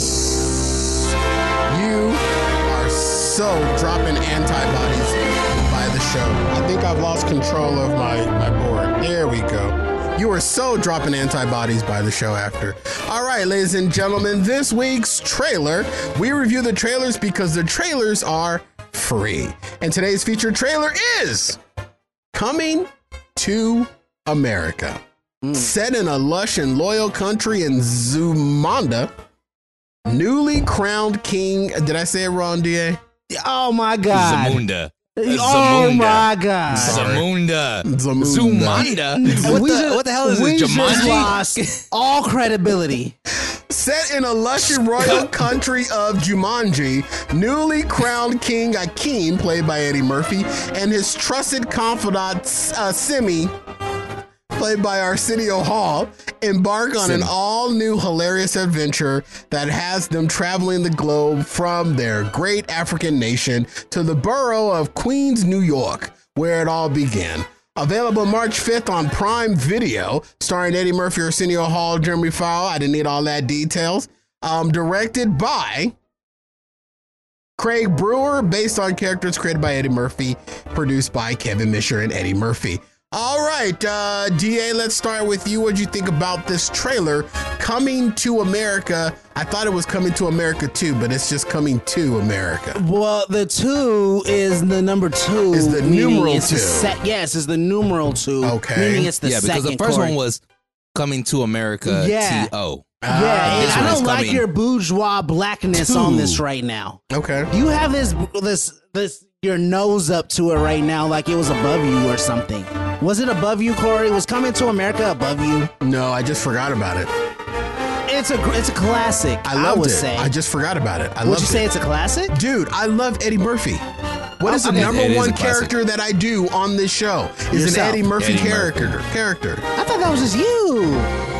you are so dropping antibodies by the show. I think I've lost control of my, my board. There we go. You are so dropping antibodies by the show after. All right, ladies and gentlemen, this week's trailer, we review the trailers because the trailers are free. And today's featured trailer is Coming to America. Mm. Set in a lush and loyal country in Zumanda, newly crowned king. Did I say it wrong, D A? Oh my God. Zamunda. Oh Zamunda. my God. Zamunda. Zamunda. Zumanda. What, We the, just- what the hell is we this, just Jumanji? lost all credibility. Set in a lush and royal country of Jumanji, newly crowned King Akeem, played by Eddie Murphy, and his trusted confidant, uh, Simi, played by Arsenio Hall, embark on Simi. an all-new hilarious adventure that has them traveling the globe from their great African nation to the borough of Queens, New York, where it all began. Available March fifth on Prime Video, starring Eddie Murphy, Arsenio Hall, Jeremy Fowler. I didn't need all that details. Um, directed by Craig Brewer, based on characters created by Eddie Murphy, produced by Kevin Misher and Eddie Murphy. All right, uh, D A, let's start with you. What'd you think about this trailer, Coming to America? I thought it was Coming to America two, but it's just Coming to America. Well, the two is the number two. Is the meaning numeral it's the two. se- yes, it's the numeral two. Okay. Meaning it's the yeah, because second. the first Corey. one was Coming to America Yeah. T O. Yeah, This and I one is don't like coming your bourgeois blackness to- on this right now. Okay. You have this this this your nose up to it right now, like it was above you or something. Was it above you, Corey? Was Coming to America above you? No, I just forgot about it. It's a gr- it's a classic. I loved would it. say. I just forgot about it. I Would loved you say it. it's a classic? Dude, I love Eddie Murphy. What is Okay. the number It is one a classic. character that I do on this show? Is Yourself. an Eddie Murphy Eddie character. Murphy. Character. I thought that was just you.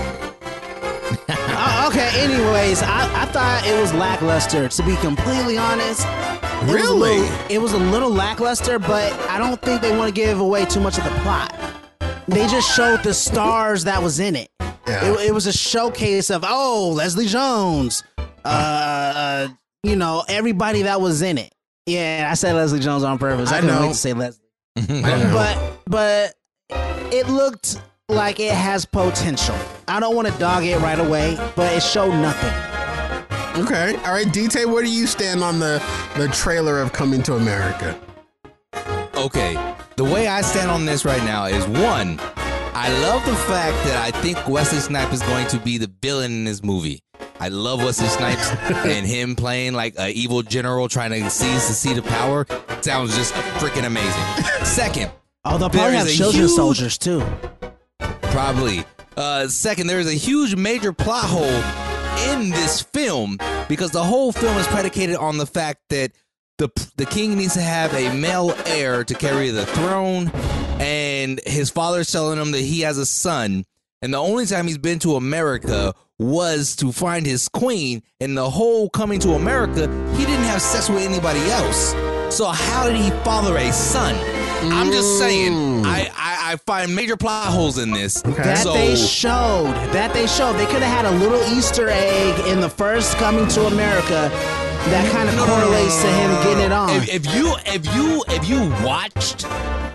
Uh, okay. Anyways, I, I thought it was lackluster. To be completely honest. It was a Really? little- it was a little lackluster, but I don't think they want to give away too much of the plot. They just showed the stars that was in it. Yeah. It, it was a showcase of, oh, Leslie Jones, uh, uh, you know, everybody that was in it. Yeah, I said Leslie Jones on purpose. I, I couldn't know. wait to say Leslie. I know. But but it looked like it has potential. I don't want to dog it right away, but it showed nothing. Okay. All right, D T, where do you stand on the, the trailer of Coming to America? Okay, the way I stand on this right now is one, I love the fact that I think Wesley Snipes is going to be the villain in this movie. I love Wesley Snipes and him playing like an evil general trying to seize the seat of power. Sounds just freaking amazing. Second, Oh, they'll probably there have is a children huge- soldiers too. Probably. Uh, second, there is a huge major plot hole in this film because the whole film is predicated on the fact that the the king needs to have a male heir to carry the throne, and his father's telling him that he has a son, and the only time he's been to America was to find his queen, and the whole coming to America, he didn't have sex with anybody else. So how did he father a son? I'm just saying, I, I, I find major plot holes in this. That So- they showed. That they showed. They could have had a little Easter egg in the first Coming to America that kind of correlates to him getting it on. If, if you if you if you watched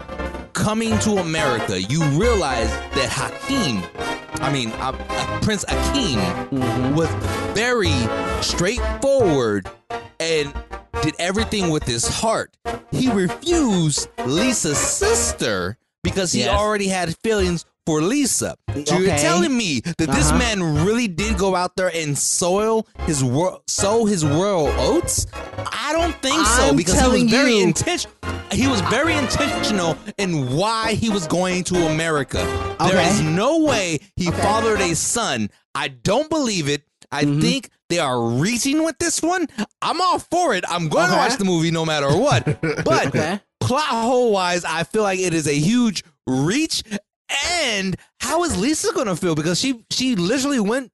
Coming to America, you realize that Hakeem, I mean uh, uh, Prince Akeem, Mm-hmm. was very straightforward and did everything with his heart. He refused Lisa's sister because he Yes. already had feelings for Lisa. So you're Okay. telling me that this Uh-huh. man really did go out there and soil his wor- sow his royal oats? I don't think so I'm because he was telling very you- intentional. He was very intentional in why he was going to America. There Okay. is no way he fathered a son. I don't believe it. I Mm-hmm. think they are reaching with this one. I'm all for it. I'm going to Okay. watch the movie no matter what. But Okay. plot hole wise, I feel like it is a huge reach. And how is Lisa going to feel? Because she she literally went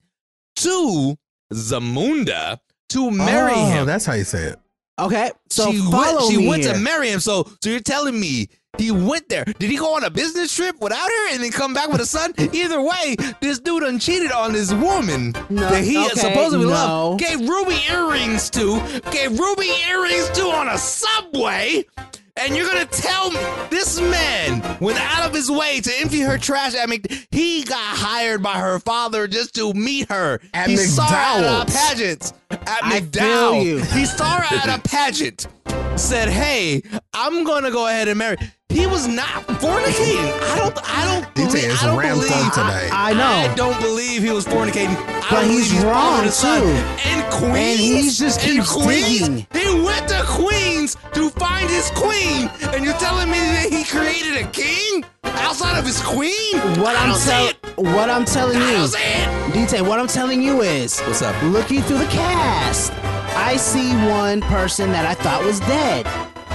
to Zamunda to marry Oh, him. That's how you say it. Okay, so she follow went, she me went here. to marry him. So, so you're telling me he went there? Did he go on a business trip without her and then come back with a son? Either way, this dude done cheated on this woman No, that he okay, supposedly no. loved. Gave ruby earrings to. Gave ruby earrings to on a subway. And you're gonna tell me this man went out of his way to empty her trash at Mc- he got hired by her father just to meet her At he saw her at a McDowell's. pageant at I feel McDowell. you. He saw her at a pageant. Said, "Hey, I'm gonna go ahead and marry." He was not fornicating. I don't. I don't. D J Believe, is I don't ramped believe. up tonight. I know. I don't believe he was fornicating. I But don't he's believe wrong, fathered a son. too. And Queens. And he just and keeps Queens, digging. He went to Queens to find his queen, and you're telling me that he created a king outside of his queen? What I I'm don't see telling, it. what I'm telling I you, don't see it. D J, what I'm telling you is, What's up? looking through the cast, I see one person that I thought was dead,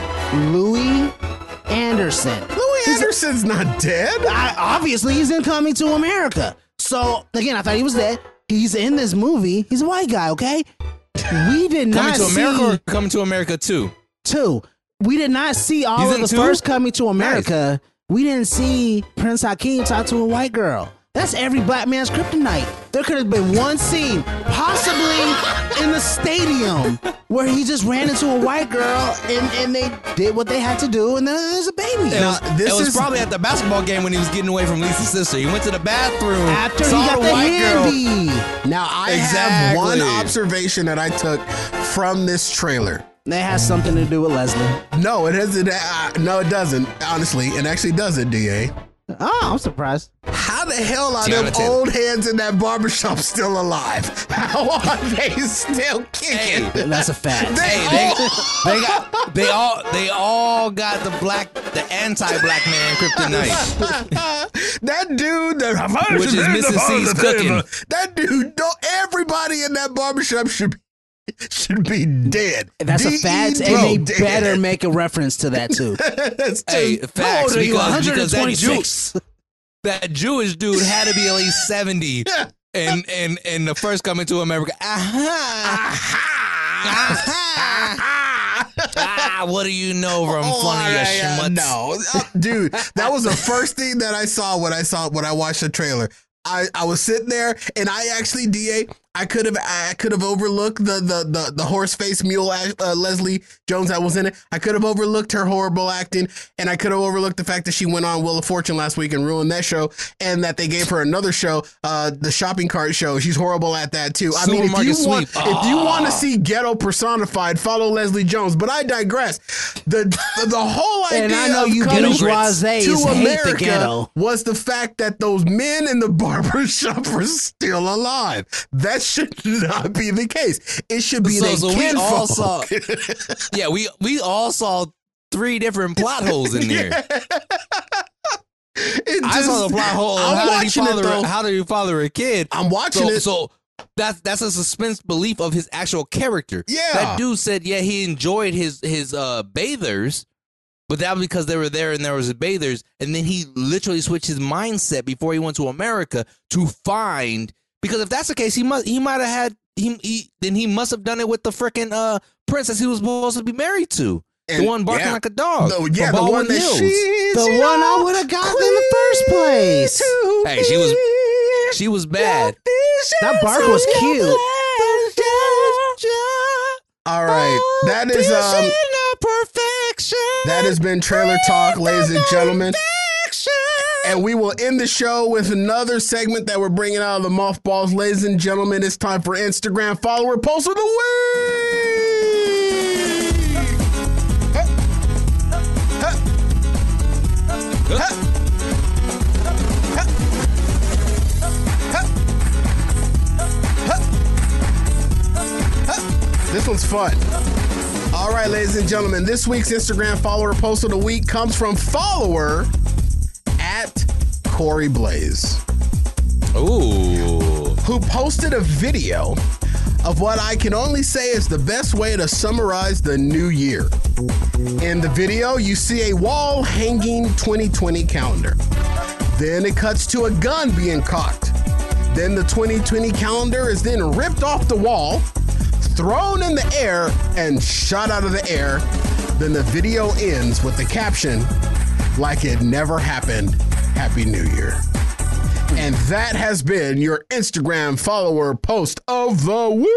Louis Anderson. Louis Anderson's not dead. I, obviously, he's in Coming to America. So again, I thought he was dead. He's in this movie. He's a white guy. Okay, we did Coming not to see America or Coming to America too? two. We did not see all He's of in the two? first Coming to America. We didn't see Prince Hakeem talk to a white girl. That's every black man's kryptonite. There could have been one scene, possibly in the stadium, where he just ran into a white girl and, and they did what they had to do, and then there's a baby. It was, this it was is- probably at the basketball game when he was getting away from Lisa's sister. He went to the bathroom After he saw got the the white girl. handy. Now I have one Exactly. observation that I took from this trailer. That has something to do with Leslie. No, it hasn't. Uh, no, it doesn't. Honestly, it actually doesn't. D A. Oh, I'm surprised. How the hell are Tiana them Taylor. old hands in that barbershop still alive? How are they still kicking? Hey, That's a fact. They Hey, they, they got they all they all got the black the anti-black man kryptonite. That dude, the Which is Missus C's cooking. That dude, don't, everybody in that barbershop should be, should be dead. That's a D E fact, D, and they dead. better make a reference to that too. That's Hey, just- facts old are you? because, because that, Jew, one twenty-six. that Jewish dude had to be at least seventy in in in the first Coming to America. Aha! Aha! Ah, what do you know from Oh, funny all as right, uh, schmutz? no, Uh, dude, that was the first thing that I saw when I saw when I watched the trailer. I, I was sitting there and I actually D A I could have I could have overlooked the the the, the horse face mule uh, Leslie Jones that was in it. I could have overlooked her horrible acting, and I could have overlooked the fact that she went on Wheel of Fortune last week and ruined that show, and that they gave her another show, uh, the shopping cart show. She's horrible at that too. I mean, if Supermarket you want Sweep. if you want Ah. to see ghetto personified, follow Leslie Jones. But I digress. The the whole idea And I know of you coming bourgeoisies to hate the America ghetto. was the fact that those men in the barber shop are still alive. That should not be the case. It should be So, they so we kinfolk. all saw, yeah, we we all saw three different plot holes in there. It I just- saw the plot hole. Of I'm how did he watching it, father? though. How did you father a kid? I'm watching so, it. So that's that's a suspense belief of his actual character. Yeah. that dude said, yeah, he enjoyed his his uh, bathers, but that was because they were there and there was bathers, and then he literally switched his mindset before he went to America to find Because if that's the case, he must he might have had he, he then he must have done it with the freaking uh princess he was supposed to be married to. And, the one barking yeah. like a dog. The, yeah, from the Baldwin one that Hills. she's The one I would have gotten in the first place. Hey, she was she was bad. That bark was cute. All right, that is um. That has been Trailer Talk, ladies and gentlemen. And we will end the show with another segment that we're bringing out of the mothballs. Ladies and gentlemen, it's time for Instagram follower post of the week. This one's fun. All right, ladies and gentlemen, this week's Instagram follower post of the week comes from follower at Corey Blaze. Ooh. Who posted a video of what I can only say is the best way to summarize the new year. In the video, you see a wall hanging twenty twenty calendar. Then it cuts to a gun being cocked. Then the twenty twenty calendar is then ripped off the wall, thrown in the air, and shot out of the air. Then the video ends with the caption, "Like it never happened. Happy New Year." And that has been your Instagram follower post of the week.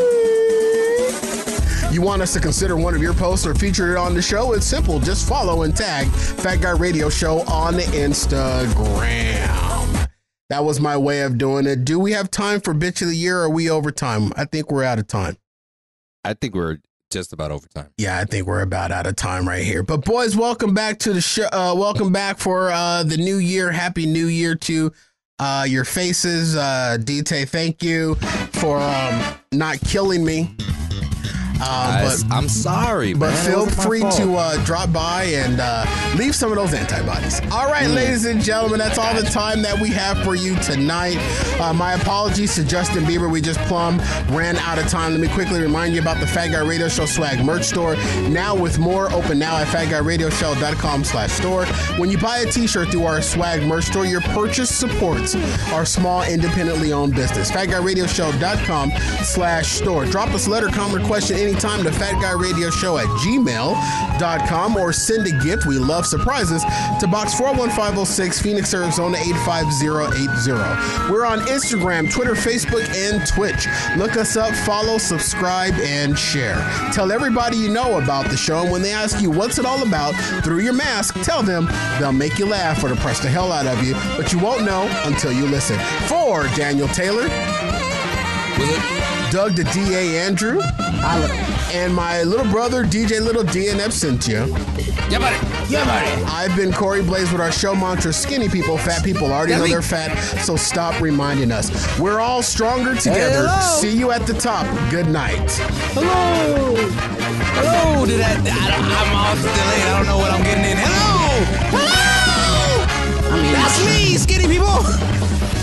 You want us to consider one of your posts or feature it on the show? It's simple. Just follow and tag Fat Guy Radio Show on Instagram. That was my way of doing it. Do we have time for Bitch of the Year or are we over time? I think we're out of time. I think we're just about over time. Yeah, I think we're about out of time right here. But boys, welcome back to the show. Uh, welcome back for uh, the new year. Happy New Year to uh, your faces. Uh, D T, thank you for um, not killing me. Uh, but, I'm sorry, but man. feel free to uh, drop by and uh, leave some of those antibodies. All right, mm. ladies and gentlemen, that's all the time that we have for you tonight. Uh, my apologies to Justin Bieber. We just plumb ran out of time. Let me quickly remind you about the Fat Guy Radio Show swag merch store. Now with more, open now at fat guy radio show dot com slash store. When you buy a t-shirt through our swag merch store, your purchase supports our small, independently owned business. fat guy radio show dot com slash store. Drop us a letter, comment, or question anytime to fatguyradioshow at gmail dot com or send a gift. We love surprises to box four one five oh six, Phoenix, Arizona eight five zero eight zero. We're on Instagram, Twitter, Facebook, and Twitch. Look us up, follow, subscribe, and share. Tell everybody you know about the show, and when they ask you what's it all about, through your mask, tell them. They'll make you laugh or depress the hell out of you, but you won't know until you listen. For Daniel Taylor, was it Doug the D A Andrew, and my little brother D J Little D in absentia. Yeah, buddy. Yeah, buddy. I've been Corey Blaze with our show mantra: skinny people, fat people already know they're fat, so stop reminding us. We're all stronger together. Hello. See you at the top. Good night. Hello. Hello. Did I, I I'm all delayed. I don't know what I'm getting in. Hello. Hello. I mean, that's me, skinny people.